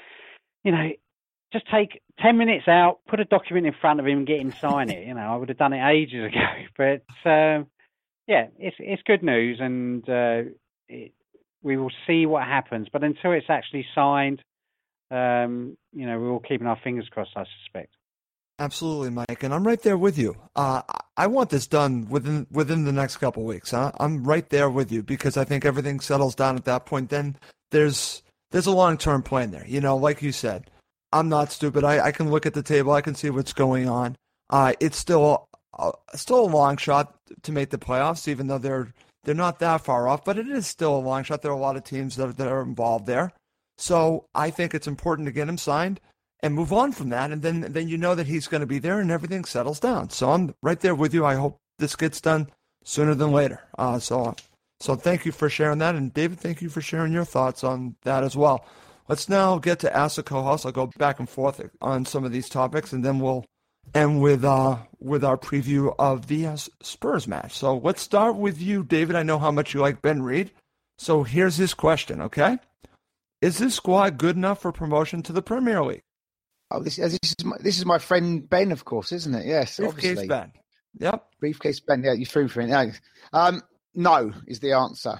just take 10 minutes out, put a document in front of him and get him sign it. I would have done it ages ago. But, it's good news and we will see what happens. But until it's actually signed, we're all keeping our fingers crossed, I suspect. Absolutely, Mike. And I'm right there with you. I want this done within the next couple of weeks. Huh? I'm right there with you because I think everything settles down at that point. Then there's a long-term plan there. Like you said, I'm not stupid. I can look at the table. I can see what's going on. It's still a long shot to make the playoffs, even though they're not that far off. But it is still a long shot. There are a lot of teams that are involved there. So I think it's important to get him signed and move on from that. And then that he's going to be there and everything settles down. So I'm right there with you. I hope this gets done sooner than later. So thank you for sharing that. And David, thank you for sharing your thoughts on that as well. Let's now get to Ask the Co-Host. I'll go back and forth on some of these topics, and then we'll end with our preview of the Spurs match. So let's start with you, David. I know how much you like Ben Reed. So here's his question, okay? Is this squad good enough for promotion to the Premier League? Oh, this is my friend Ben, of course, isn't it? Yes, Briefcase obviously. Ben. Yep. Briefcase Ben. Yeah, you threw for it. No is the answer.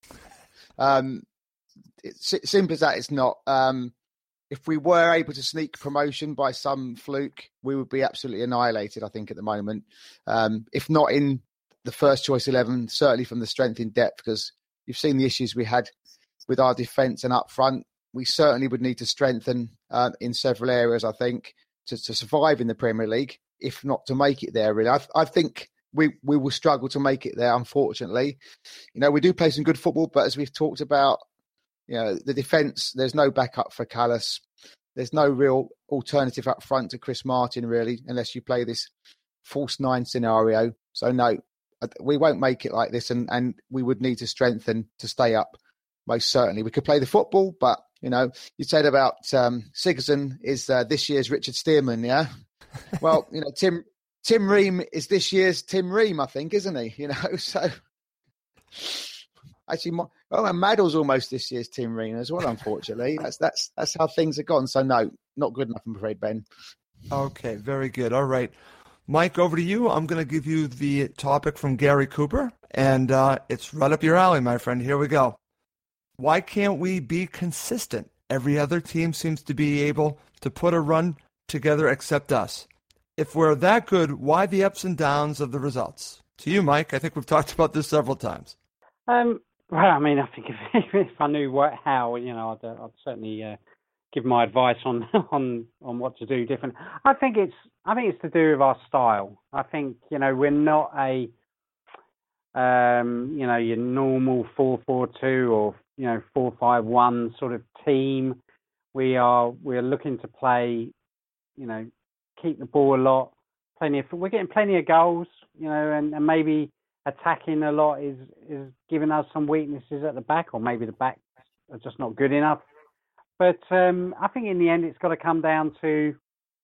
It's simple as that. It's not. If we were able to sneak promotion by some fluke, we would be absolutely annihilated, I think, at the moment. If not in the first choice 11, certainly from the strength in depth, because you've seen the issues we had with our defence and up front. We certainly would need to strengthen in several areas, I think, to survive in the Premier League, if not to make it there, really. I think we will struggle to make it there, unfortunately. We do play some good football, but as we've talked about, the defence, there's no backup for Callas. There's no real alternative up front to Chris Martin, really, unless you play this false 9 scenario. So, no, we won't make it like this, and we would need to strengthen to stay up, most certainly. We could play the football, but, you said about Sigurdsson is this year's Richard Stearman, yeah? Well, Tim Ream is this year's Tim Ream, I think, isn't he? So... Actually, and Maddle's almost this year's Tim Ream as well, unfortunately. That's how things have gone. So, no, not good enough, I'm afraid, Ben. Okay, very good. All right. Mike, over to you. I'm going to give you the topic from Gary Cooper, and it's right up your alley, my friend. Here we go. Why can't we be consistent? Every other team seems to be able to put a run together except us. If we're that good, why the ups and downs of the results? To you, Mike. I think we've talked about this several times. Well, I mean, I think if I knew how, I'd certainly give my advice on what to do different. I think it's to do with our style. I think we're not a your normal 4-4-2 or 4-5-1 sort of team. We're looking to play, keep the ball a lot. We're getting plenty of goals, and maybe attacking a lot is giving us some weaknesses at the back, or maybe the back are just not good enough. But I think in the end, it's got to come down to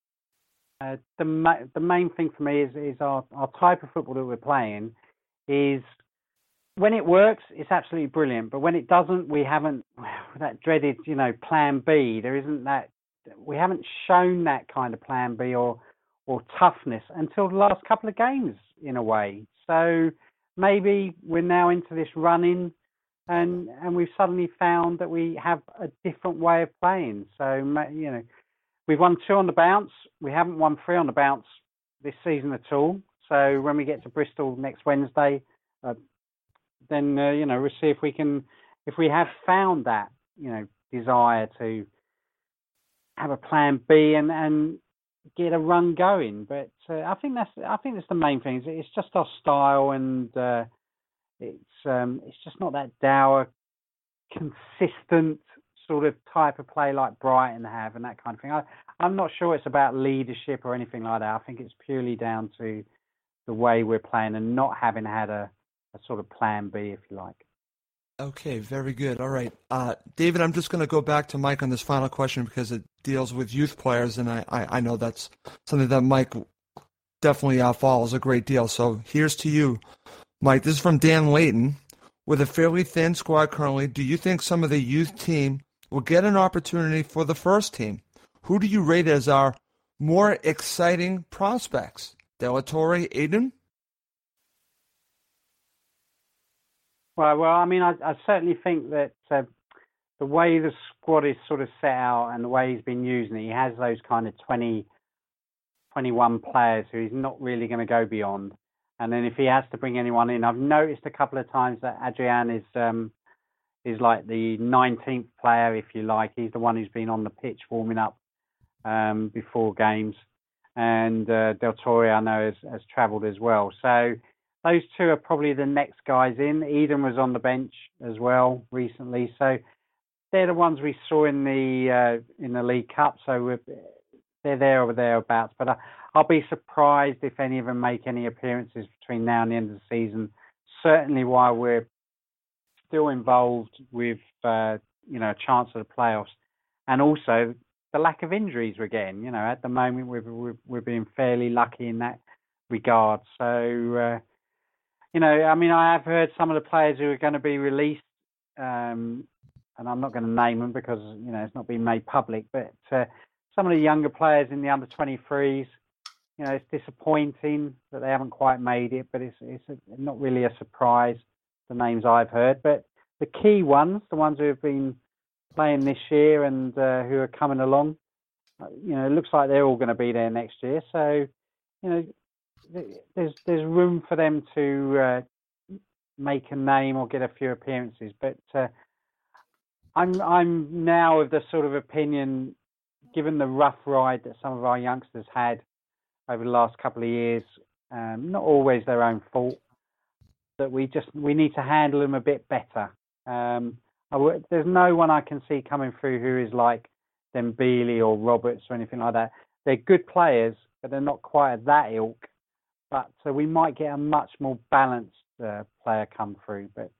the main thing for me is our type of football that we're playing is when it works, it's absolutely brilliant. But when it doesn't, we haven't that dreaded, plan B. There isn't that. We haven't shown that kind of plan B or toughness until the last couple of games, in a way. So maybe we're now into this run-in and we've suddenly found that we have a different way of playing. So, we've won 2 on the bounce. We haven't won 3 on the bounce this season at all. So when we get to Bristol next Wednesday, then, we'll see if we have found that. desire to have a plan B and get a run going. But I think that's the main thing. It's just our style, and it's just not that dour, consistent sort of type of play like Brighton have and that kind of thing. I'm not sure it's about leadership or anything like that. I think it's purely down to the way we're playing and not having had a sort of plan B, if you like. Okay, very good. All right. David, I'm just going to go back to Mike on this final question because it deals with youth players, and I know that's something that Mike definitely follows a great deal. So here's to you, Mike. This is from Dan Layton. With a fairly thin squad currently, do you think some of the youth team will get an opportunity for the first team? Who do you rate as our more exciting prospects? De La Torre, Aiden? Well, I mean, I certainly think that the way the squad is sort of set out and the way he's been using it, he has those kind of 20, 21 players who he's not really going to go beyond. And then if he has to bring anyone in, I've noticed a couple of times that Adrian is like the 19th player, if you like. He's the one who's been on the pitch warming up before games. And Del Torre, I know, has travelled as well. So those two are probably the next guys in. Eden was on the bench as well recently. So they're the ones we saw in the League Cup. So they're there or thereabouts. But I'll be surprised if any of them make any appearances between now and the end of the season. Certainly while we're still involved with a chance of the playoffs, and also the lack of injuries we're getting. At the moment we're being fairly lucky in that regard. So I mean, I have heard some of the players who are going to be released, and I'm not going to name them because it's not been made public. But some of the younger players in the under 23s. It's disappointing that they haven't quite made it, but it's not really a surprise, the names I've heard. But the key ones, the ones who have been playing this year and who are coming along, it looks like they're all going to be there next year. So, there's room for them to make a name or get a few appearances. But I'm now of the sort of opinion, given the rough ride that some of our youngsters had over the last couple of years, not always their own fault, that we need to handle them a bit better. There's no one I can see coming through who is like Dembele or Roberts or anything like that. They're good players, but they're not quite at that ilk. But we might get a much more balanced player come through, but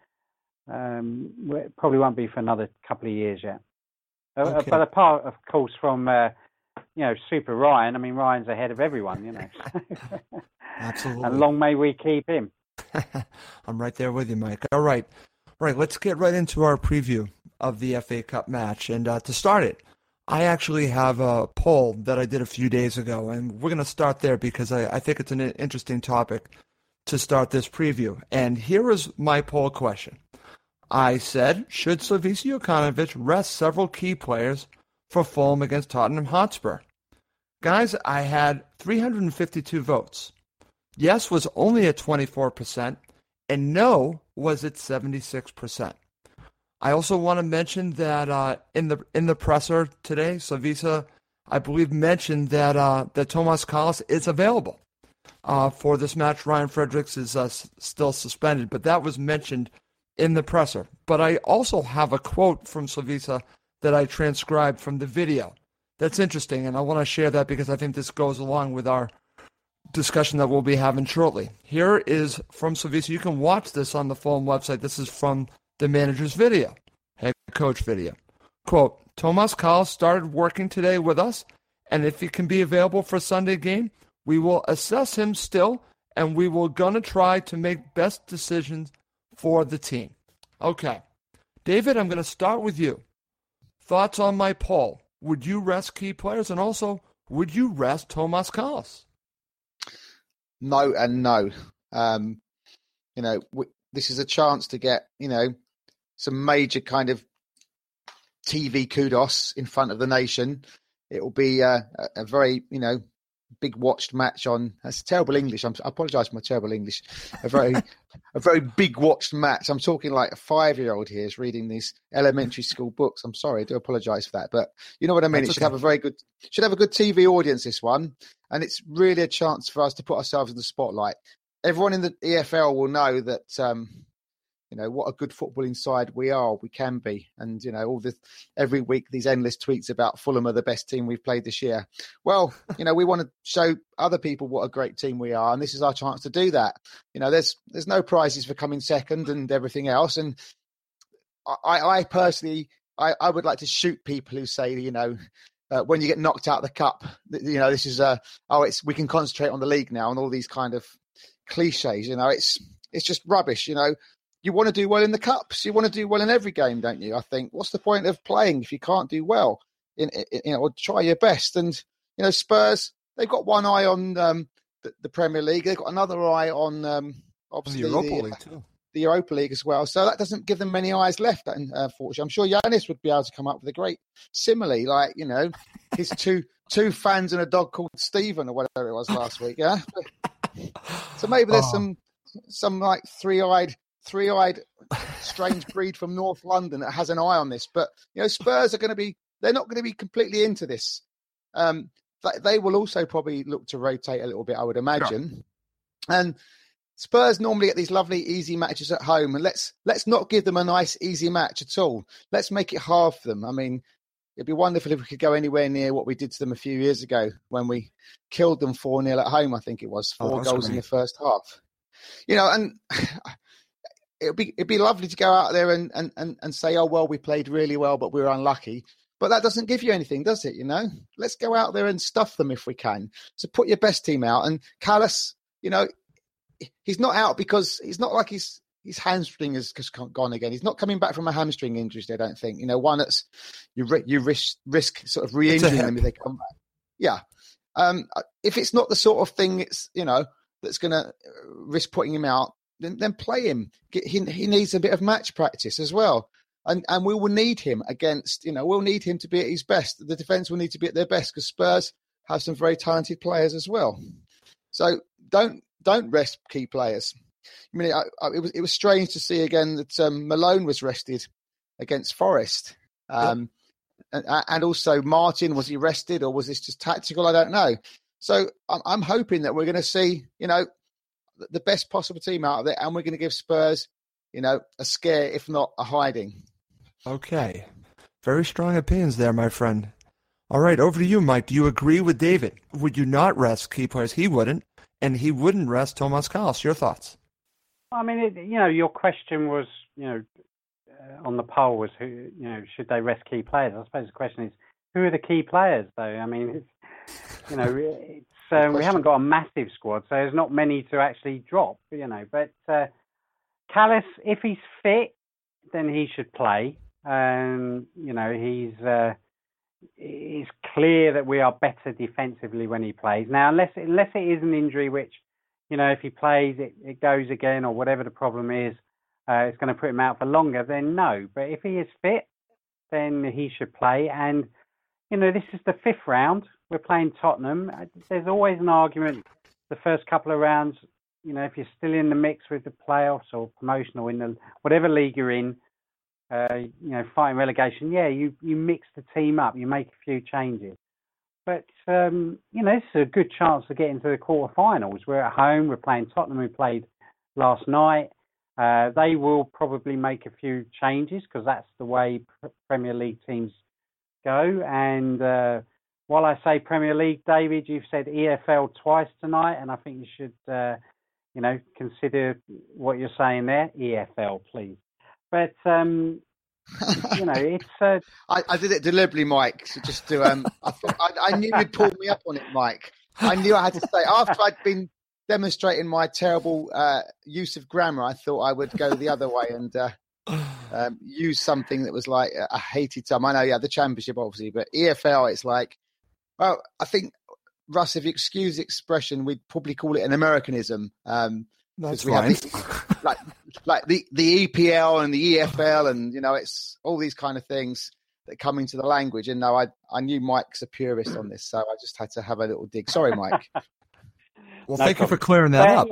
it probably won't be for another couple of years yet. Okay. But apart, of course, from Super Ryan. I mean, Ryan's ahead of everyone, Absolutely. And long may we keep him. I'm right there with you, Mike. All right. Let's get right into our preview of the FA Cup match. And to start it, I actually have a poll that I did a few days ago, and we're going to start there because I think it's an interesting topic to start this preview. And here is my poll question. I said, should Slavisa Jokanovic rest several key players for Fulham against Tottenham Hotspur? Guys, I had 352 votes. Yes was only at 24%, and no was at 76%. I also want to mention that in the presser today, Slavisa, I believe, mentioned that Tomas Kalas is available for this match. Ryan Fredericks is still suspended, but that was mentioned in the presser. But I also have a quote from Slavisa that I transcribed from the video. That's interesting, and I want to share that because I think this goes along with our discussion that we'll be having shortly. Here is from Slavisa. You can watch this on the Fulham website. This is from the manager's video, head coach video. Quote, Tomas Kalas started working today with us, and if he can be available for Sunday game, we will assess him still, and we will gonna try to make best decisions for the team. Okay. David, I'm going to start with you. Thoughts on my poll? Would you rest key players? And also, would you rest Tomas Kalas? No and no. This is a chance to get, some major kind of TV kudos in front of the nation. It will be a very, big watched match on. That's terrible English. I apologise for my terrible English. A very big watched match. I'm talking like a 5-year-old here is reading these elementary school books. I'm sorry, I do apologise for that, but you know what I mean. Should have a good TV audience, this one, and it's really a chance for us to put ourselves in the spotlight. Everyone in the EFL will know that. What a good footballing side we can be. And, every week, these endless tweets about Fulham are the best team we've played this year. Well, we want to show other people what a great team we are. And this is our chance to do that. There's no prizes for coming second and everything else. And I personally, I would like to shoot people who say, when you get knocked out of the cup, this is, we can concentrate on the league now, and all these kind of cliches, it's just rubbish, You want to do well in the cups. You want to do well in every game, don't you? I think. What's the point of playing if you can't do well? Or try your best. And Spurs, they've got one eye on the Premier League. They've got another eye on obviously the Europa League too. The Europa League as well. So that doesn't give them many eyes left. Unfortunately, I'm sure Yanis would be able to come up with a great simile, like his two fans and a dog called Stephen or whatever it was last week. Yeah. So maybe there's some like three-eyed strange breed from North London that has an eye on this. But Spurs they're not going to be completely into this. They will also probably look to rotate a little bit, I would imagine. Sure. And Spurs normally get these lovely easy matches at home, and let's not give them a nice easy match at all. Let's make it hard for them. I mean, it'd be wonderful if we could go anywhere near what we did to them a few years ago when we killed them 4-0 at home. I think it was 4 goals in the first half. And it'd be lovely to go out there and say, oh, well, we played really well, but we were unlucky. But that doesn't give you anything, does it? Let's go out there and stuff them if we can. So put your best team out. And Callas, he's not out because he's not like his hamstring has just gone again. He's not coming back from a hamstring injury, I don't think. One that's you risk sort of re-injuring them if they come back. Yeah. If it's not the sort of thing that's going to risk putting him out, then play him. He needs a bit of match practice as well. And we will need him against, we'll need him to be at his best. The defence will need to be at their best because Spurs have some very talented players as well. So don't rest key players. I mean, it was strange to see again that Malone was rested against Forest. And also Martin, was he rested or was this just tactical? I don't know. So I'm hoping that we're going to see, the best possible team out of it, and we're going to give Spurs, a scare, if not a hiding. Okay. Very strong opinions there, my friend. All right, over to you, Mike. Do you agree with David? Would you not rest key players? He wouldn't, and he wouldn't rest Tomas Kalas. Your thoughts? I mean, your question was, on the poll was, who, should they rest key players? I suppose the question is, who are the key players, though? I mean, we haven't got a massive squad, so there's not many to actually drop, But Callas, if he's fit, then he should play. It's clear that we are better defensively when he plays. Now, unless it is an injury which, if he plays, it goes again or whatever the problem is, it's going to put him out for longer, then no. But if he is fit, then he should play. And, this is the 5th round. We're playing Tottenham. There's always an argument the first couple of rounds, if you're still in the mix with the playoffs or promotion or in the whatever league you're in, fighting relegation, you mix the team up, you make a few changes. But, this is a good chance to get into the quarterfinals. We're at home, we're playing Tottenham, who played last night. They will probably make a few changes because that's the way Premier League teams go. And while I say Premier League, David, you've said EFL twice tonight, and I think you should, consider what you're saying there. EFL, please. But, it's... I did it deliberately, Mike, so just to... I knew you'd pull me up on it, Mike. I knew I had to say, after I'd been demonstrating my terrible use of grammar, I thought I would go the other way and use something that was like a hated term. I know, the Championship, obviously, but EFL, it's like... Well, I think, Russ, if you excuse the expression, we'd probably call it an Americanism. That's fine. Like the EPL and the EFL and, it's all these kind of things. that come into the language. And no, I knew Mike's a purist on this, so I just had to have a little dig. Sorry, Mike. Well, thank you for clearing that up.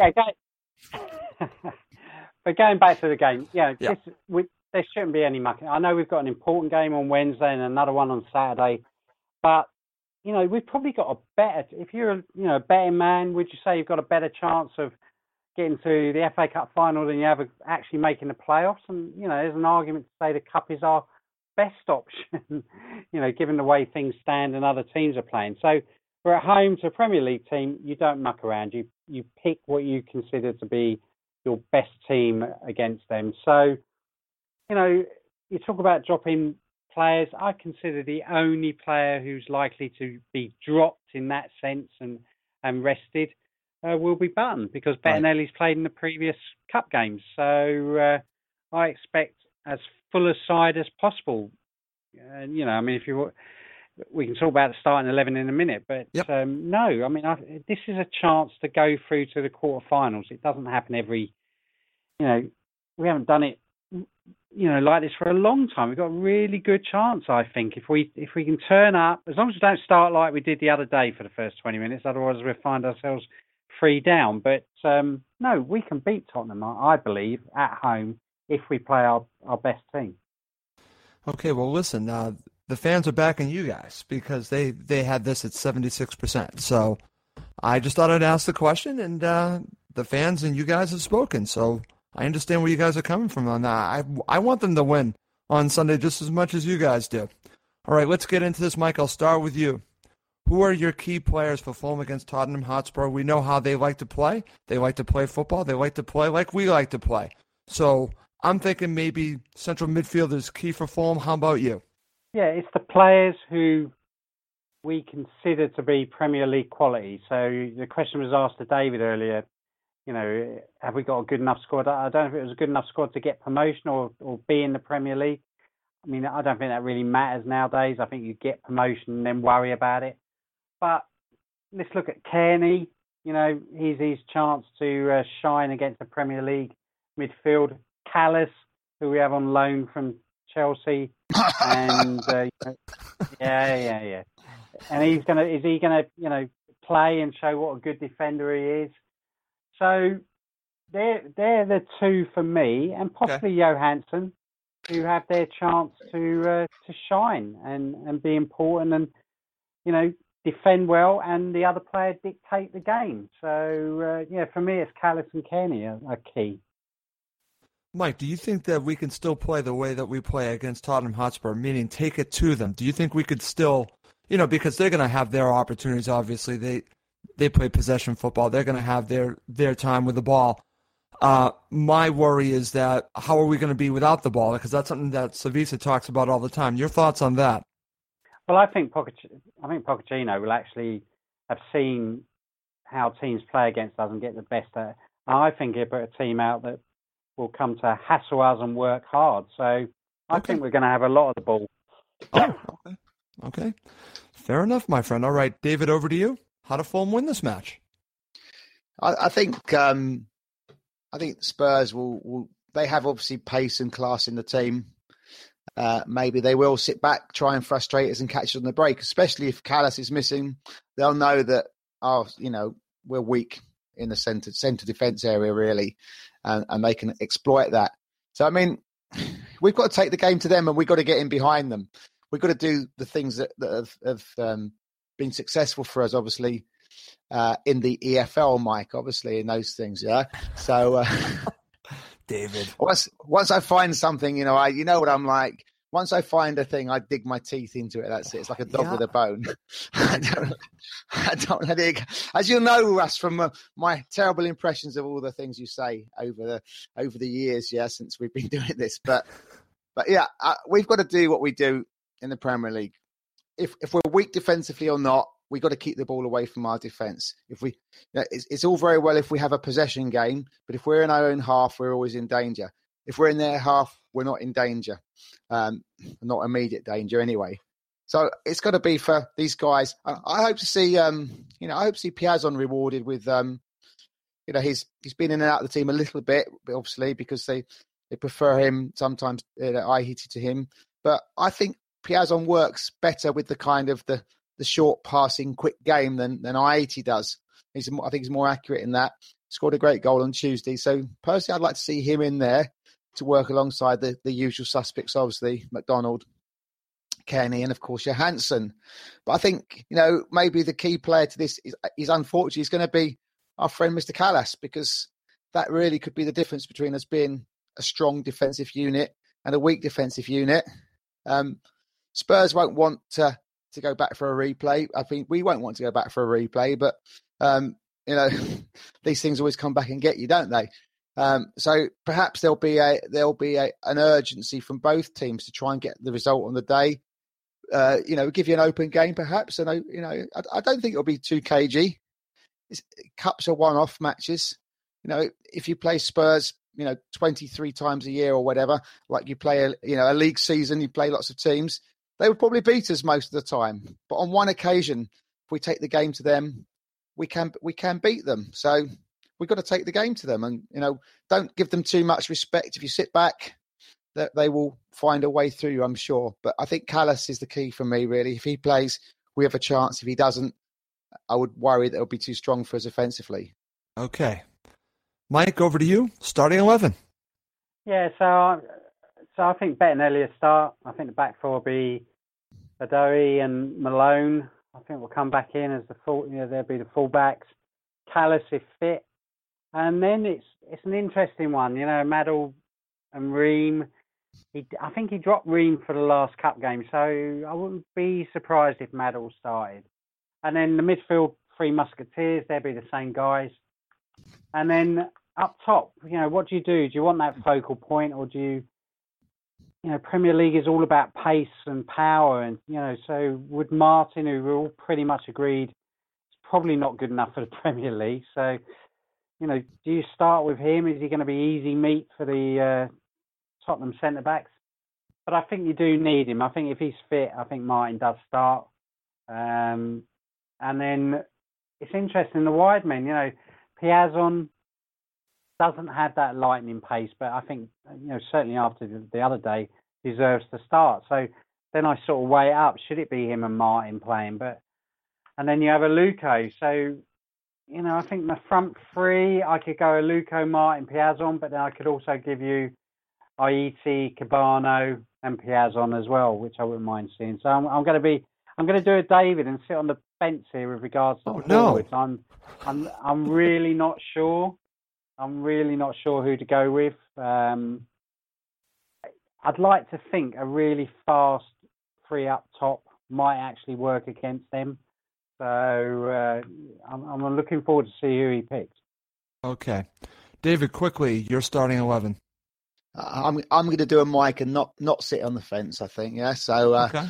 But going back to the game, there shouldn't be any mucking. I know we've got an important game on Wednesday and another one on Saturday, but we've probably got a better. If you're a betting man, would you say you've got a better chance of getting to the FA Cup final than you have of actually making the playoffs? And there's an argument to say the cup is our best option, given the way things stand and other teams are playing. So we're at home to a Premier League team. You don't muck around. You pick what you consider to be your best team against them. So, you talk about dropping players. I consider the only player who's likely to be dropped in that sense and rested will be Button, because Bettinelli's played in the previous cup games. So I expect as full a side as possible. And, we can talk about the starting 11 in a minute, but no, this is a chance to go through to the quarterfinals. It doesn't happen every, we haven't done it, like this for a long time. We've got a really good chance, I think, if we can turn up, as long as we don't start like we did the other day for the first 20 minutes, otherwise we'll find ourselves 3 down. But no, we can beat Tottenham, I believe, at home if we play our best team. Okay, well, listen, the fans are backing you guys because they had this at 76%. So I just thought I'd ask the question, and the fans and you guys have spoken. So I understand where you guys are coming from on that. I want them to win on Sunday just as much as you guys do. All right, let's get into this, Mike. I'll start with you. Who are your key players for Fulham against Tottenham Hotspur? We know how they like to play. They like to play football. They like to play like we like to play. So I'm thinking maybe central midfield is key for Fulham. How about you? Yeah, it's the players who we consider to be Premier League quality. So the question was asked to David earlier, have we got a good enough squad? I don't know if it was a good enough squad to get promotion or be in the Premier League. I don't think that really matters nowadays. I think you get promotion and then worry about it. But let's look at Kearney. He's his chance to shine against the Premier League midfield. Callas, who we have on loan from Chelsea, and and is he gonna play and show what a good defender he is? So they're the two for me, and possibly Johansson, who have their chance to shine and be important and defend well, and the other player dictate the game. So for me, it's Callas and Kearney are key. Mike, do you think that we can still play the way that we play against Tottenham Hotspur, meaning take it to them? Do you think we could still, because they're going to have their opportunities, obviously. They play possession football. They're going to have their time with the ball. My worry is that how are we going to be without the ball? Because that's something that Savisa talks about all the time. Your thoughts on that? Well, I think Pochettino will actually have seen how teams play against us and get the best at it. I think he'll put a team out that will come to hassle us and work hard. So I think we're going to have a lot of the ball. Oh, okay. Fair enough, my friend. All right, David, over to you. How do Fulham win this match? I think Spurs will. They have obviously pace and class in the team. Maybe they will sit back, try and frustrate us and catch us on the break, especially if Callas is missing. They'll know that, we're weak in the centre defence area, really, and they can exploit that. So, we've got to take the game to them and we've got to get in behind them. We've got to do the things that have been successful for us, obviously, in the EFL, Mike, obviously, in those things, yeah? So, David. Once I find something, you know what I'm like. Once I find a thing, I dig my teeth into it. That's it. It's like a dog with a bone. I don't let it. As you'll know, Russ, from my terrible impressions of all the things you say over the years, since we've been doing this. But we've got to do what we do in the Premier League. If we're weak defensively or not, we've got to keep the ball away from our defence. It's all very well if we have a possession game, but if we're in our own half, we're always in danger. If we're in their half, we're not in danger, not immediate danger anyway. So it's got to be for these guys. I hope to see, I hope to see Piazon rewarded with, he's been in and out of the team a little bit, obviously, because they prefer him sometimes. I hit it to him, but I think Piazon works better with the kind of the short passing, quick game than I-80 does. I think he's more accurate in that. Scored a great goal on Tuesday. So personally, I'd like to see him in there to work alongside the usual suspects, obviously, McDonald, Kenny, and of course Johansson. But I think, maybe the key player to this is unfortunately is going to be our friend Mr. Callas, because that really could be the difference between us being a strong defensive unit and a weak defensive unit. Spurs won't want to go back for a replay. I think we won't want to go back for a replay, but these things always come back and get you, don't they? So perhaps there'll be an urgency from both teams to try and get the result on the day. Give you an open game perhaps, and I don't think it'll be too cagey. Cups are one-off matches. If you play Spurs, 23 times a year or whatever, like you play a league season, you play lots of teams, they would probably beat us most of the time. But on one occasion, if we take the game to them, we can beat them. So we've got to take the game to them, and don't give them too much respect. If you sit back, they will find a way through you, I'm sure. But I think Callas is the key for me, really. If he plays, we have a chance. If he doesn't, I would worry that it'll be too strong for us offensively. Okay. Mike, over to you. Starting 11. Yeah, so I think Bettinelli will start. I think the back four will be Adoy and Malone. I think we'll come back in as they'll be the fullbacks. Callas if fit. And then it's an interesting one. Maddle and Ream. I think he dropped Ream for the last cup game, so I wouldn't be surprised if Maddle started. And then the midfield, three Musketeers, they'll be the same guys. And then up top, what do you do? Do you want that focal point, or do you, Premier League is all about pace and power, and, so would Martin, who we're all pretty much agreed is probably not good enough for the Premier League. So, do you start with him? Is he going to be easy meat for the Tottenham centre-backs? But I think you do need him. I think if he's fit, I think Martin does start. And then it's interesting, the wide men, Piazon doesn't have that lightning pace, but I think, certainly after the other day, deserves to start. So then I sort of weigh it up. Should it be him and Martin playing? And then you have Aluko. So, I think the front three, I could go Aluko, Martin, Piazon, but then I could also give you Aiti, Cabano, and Piazon as well, which I wouldn't mind seeing. So I'm going to do a David and sit on the fence here with regards to forwards. I'm really not sure. I'm really not sure who to go with. I'd like to think a really fast three up top might actually work against them. So I'm looking forward to see who he picks. Okay. David, quickly, you're starting 11. I'm going to do a Mike and not sit on the fence, I think. Yeah. So okay.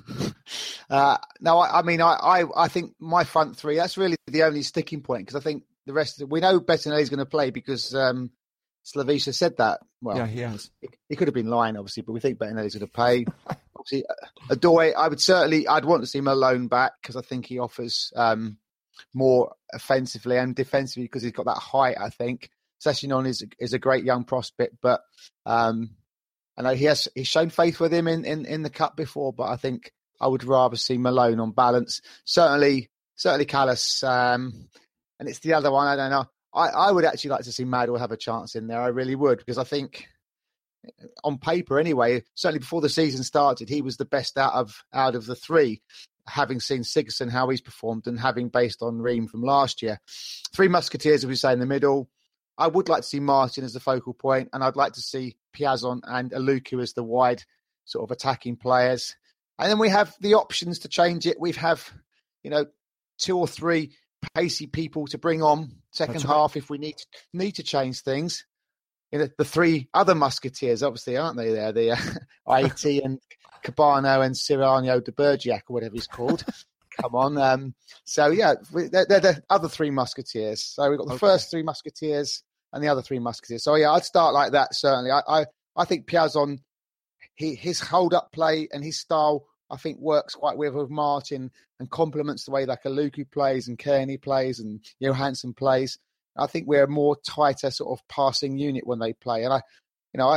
No, I think my front three, that's really the only sticking point, because I think the rest of we know Bettinelli is going to play because Slavisa said that. Well, yeah, he has. He could have been lying, obviously, but we think Bettinelli is going to play. Obviously, Adoy, I'd want to see Malone back, because I think he offers more offensively and defensively, because he's got that height, I think. Sessignon is a great young prospect, but I know he's shown faith with him in the cup before, but I think I would rather see Malone on balance. Certainly Callas, and it's the other one. I don't know. I would actually like to see Maddle have a chance in there. I really would, because I think on paper anyway, certainly before the season started, he was the best out of the three, having seen Sigurdsson, how he's performed, and having based on Ream from last year. Three Musketeers, as we say, in the middle. I would like to see Martin as the focal point, and I'd like to see Piazon and Aluko as the wide sort of attacking players. And then we have the options to change it. We have, two or three pacey people to bring on second half if we need to change things. The three other Musketeers, obviously, aren't they? There, the Aiti and Cabano and Cyrano de Bergerac, or whatever he's called. Come on. So, yeah, they're the other three Musketeers. So we've got the first three Musketeers and the other three Musketeers. So, yeah, I'd start like that, certainly. I think Piazon, his hold-up play and his style, I think, works quite well with Martin and complements the way like Aluko plays and Kearney plays and Johansson plays. I think we're a more tighter sort of passing unit when they play. And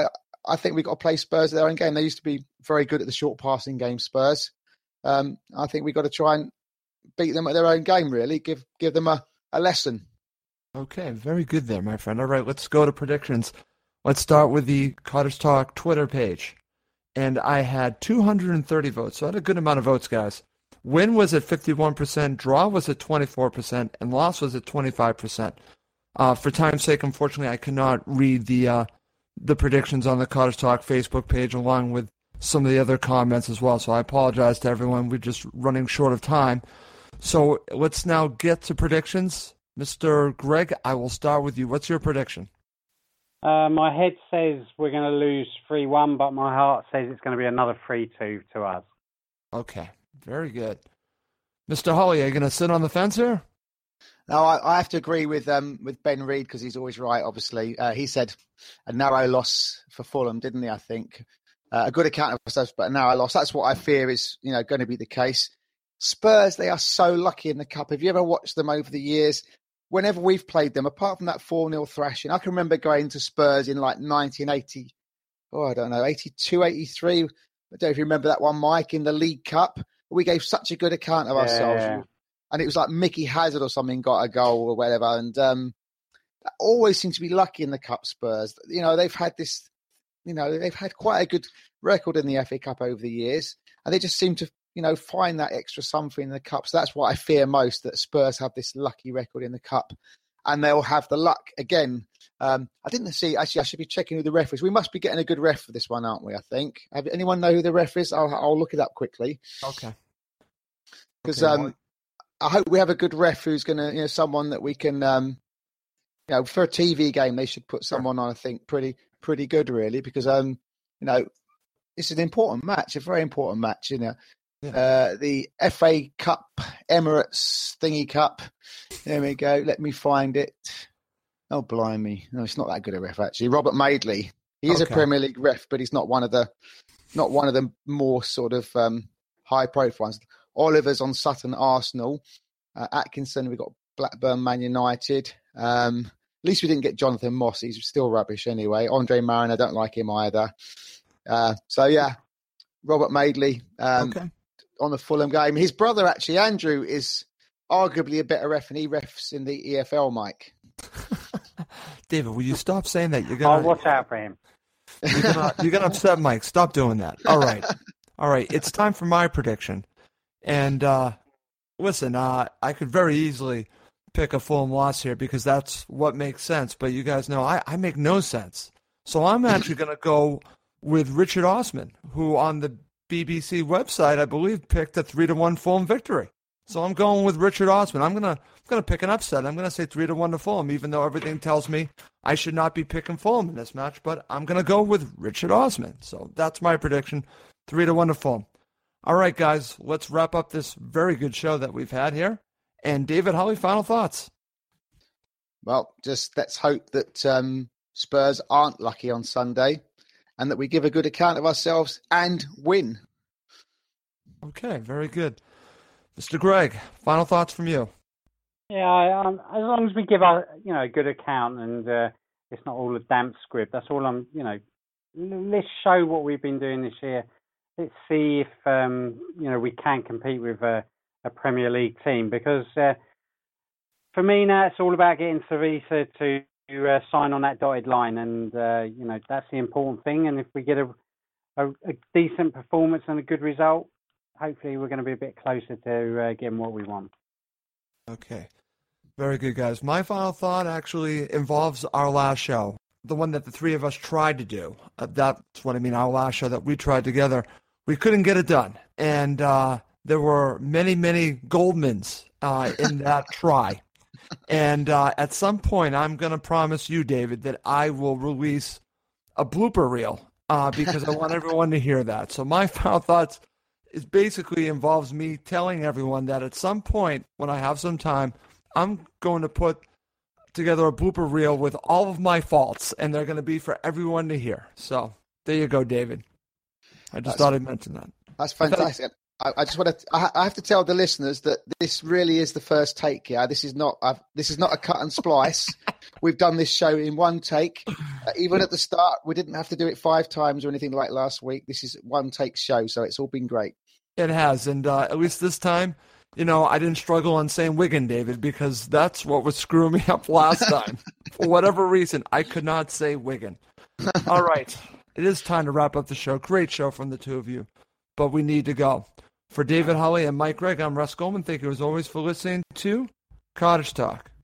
I think we've got to play Spurs at their own game. They used to be very good at the short passing game, Spurs. I think we've got to try and beat them at their own game, really. Give them a lesson. Okay, very good there, my friend. All right, let's go to predictions. Let's start with the Cottage Talk Twitter page. And I had 230 votes, so I had a good amount of votes, guys. Win was at 51%, draw was at 24%, and loss was at 25%. For time's sake, unfortunately, I cannot read the predictions on the Cottage Talk Facebook page along with some of the other comments as well, so I apologize to everyone. We're just running short of time. So let's now get to predictions. Mr. Greg, I will start with you. What's your prediction? My head says we're going to lose 3-1, but my heart says it's going to be another 3-2 to us. Okay, very good. Mr. Holly, are you going to sit on the fence here? No, I have to agree with Ben Reed because he's always right, obviously. He said a narrow loss for Fulham, didn't he, I think? A good account of ourselves, but a narrow loss. That's what I fear is, going to be the case. Spurs, they are so lucky in the Cup. Have you ever watched them over the years? Whenever we've played them, apart from that 4-0 thrashing, I can remember going to Spurs in like 1980, 82, 83. I don't know if you remember that one, Mike, in the League Cup. We gave such a good account of ourselves. Yeah. And it was like Mickey Hazard or something got a goal or whatever. And always seem to be lucky in the Cup, Spurs. They've had this, they've had quite a good record in the FA Cup over the years. And they just seem to, find that extra something in the Cup. So that's what I fear most, that Spurs have this lucky record in the Cup. And they'll have the luck again. I didn't see, actually, I should be checking with the referees. We must be getting a good ref for this one, aren't we, I think? Anyone know who the ref is? I'll look it up quickly. Okay. Because I hope we have a good ref who's going to, someone that we can, for a TV game, they should put someone on, I think, pretty good, really, because, it's an important match, a very important match, Yeah. The FA Cup, Emirates Thingy Cup. There we go. Let me find it. Oh, blimey. No, it's not that good a ref, actually. Robert Madeley. He is a Premier League ref, but he's not one of the more sort of high profile ones. Oliver's on Sutton Arsenal. Atkinson, we've got Blackburn Man United. At least we didn't get Jonathan Moss. He's still rubbish anyway. Andre Marin, I don't like him either. Robert Madeley on the Fulham game. His brother, actually, Andrew, is arguably a better ref, and he refs in the EFL, Mike. David, will you stop saying that? You're gonna watch out for him. You're gonna upset Mike. Stop doing that. All right. It's time for my prediction. And listen, I could very easily pick a Fulham loss here because that's what makes sense. But you guys know I make no sense. So I'm actually going to go with Richard Osman, who on the BBC website, I believe, picked a 3-1 Fulham victory. So I'm going with Richard Osman. I'm gonna pick an upset. I'm gonna say 3-1 to Fulham, even though everything tells me I should not be picking Fulham in this match. But I'm gonna go with Richard Osman. So that's my prediction: 3-1 to Fulham. All right, guys, let's wrap up this very good show that we've had here. And David Holly, final thoughts. Well, just let's hope that Spurs aren't lucky on Sunday, and that we give a good account of ourselves and win. Okay, very good. Mr. Greg, final thoughts from you. Yeah, as long as we give a good account and it's not all a damp squib. That's all I'm. Let's show what we've been doing this year. Let's see if we can compete with a Premier League team, because for me now it's all about getting Savisa to sign on that dotted line, and that's the important thing. And if we get a decent performance and a good result, hopefully we're going to be a bit closer to getting what we want. Okay. Very good, guys. My final thought actually involves our last show, the one that the three of us tried to do. That's what I mean, our last show that we tried together. We couldn't get it done. And there were many, many Goldmans in that try. And at some point, I'm going to promise you, David, that I will release a blooper reel because I want everyone to hear that. So my final thoughts is basically involves me telling everyone that at some point when I have some time, I'm going to put together a blooper reel with all of my faults, and they're going to be for everyone to hear. So there you go, David. I just thought I'd mention that. That's fantastic. I just want to. I have to tell the listeners that this really is the first take. Yeah, this is not a cut and splice. we've done this show in one take. Even at the start, we didn't have to do it 5 times or anything like last week. This is one take show, so it's all been great. It has, and at least this time, I didn't struggle on saying Wigan, David, because that's what was screwing me up last time. For whatever reason, I could not say Wigan. All right, it is time to wrap up the show. Great show from the two of you, but we need to go. For David Holly and Mike Gregg, I'm Russ Goldman. Thank you as always for listening to Cottage Talk.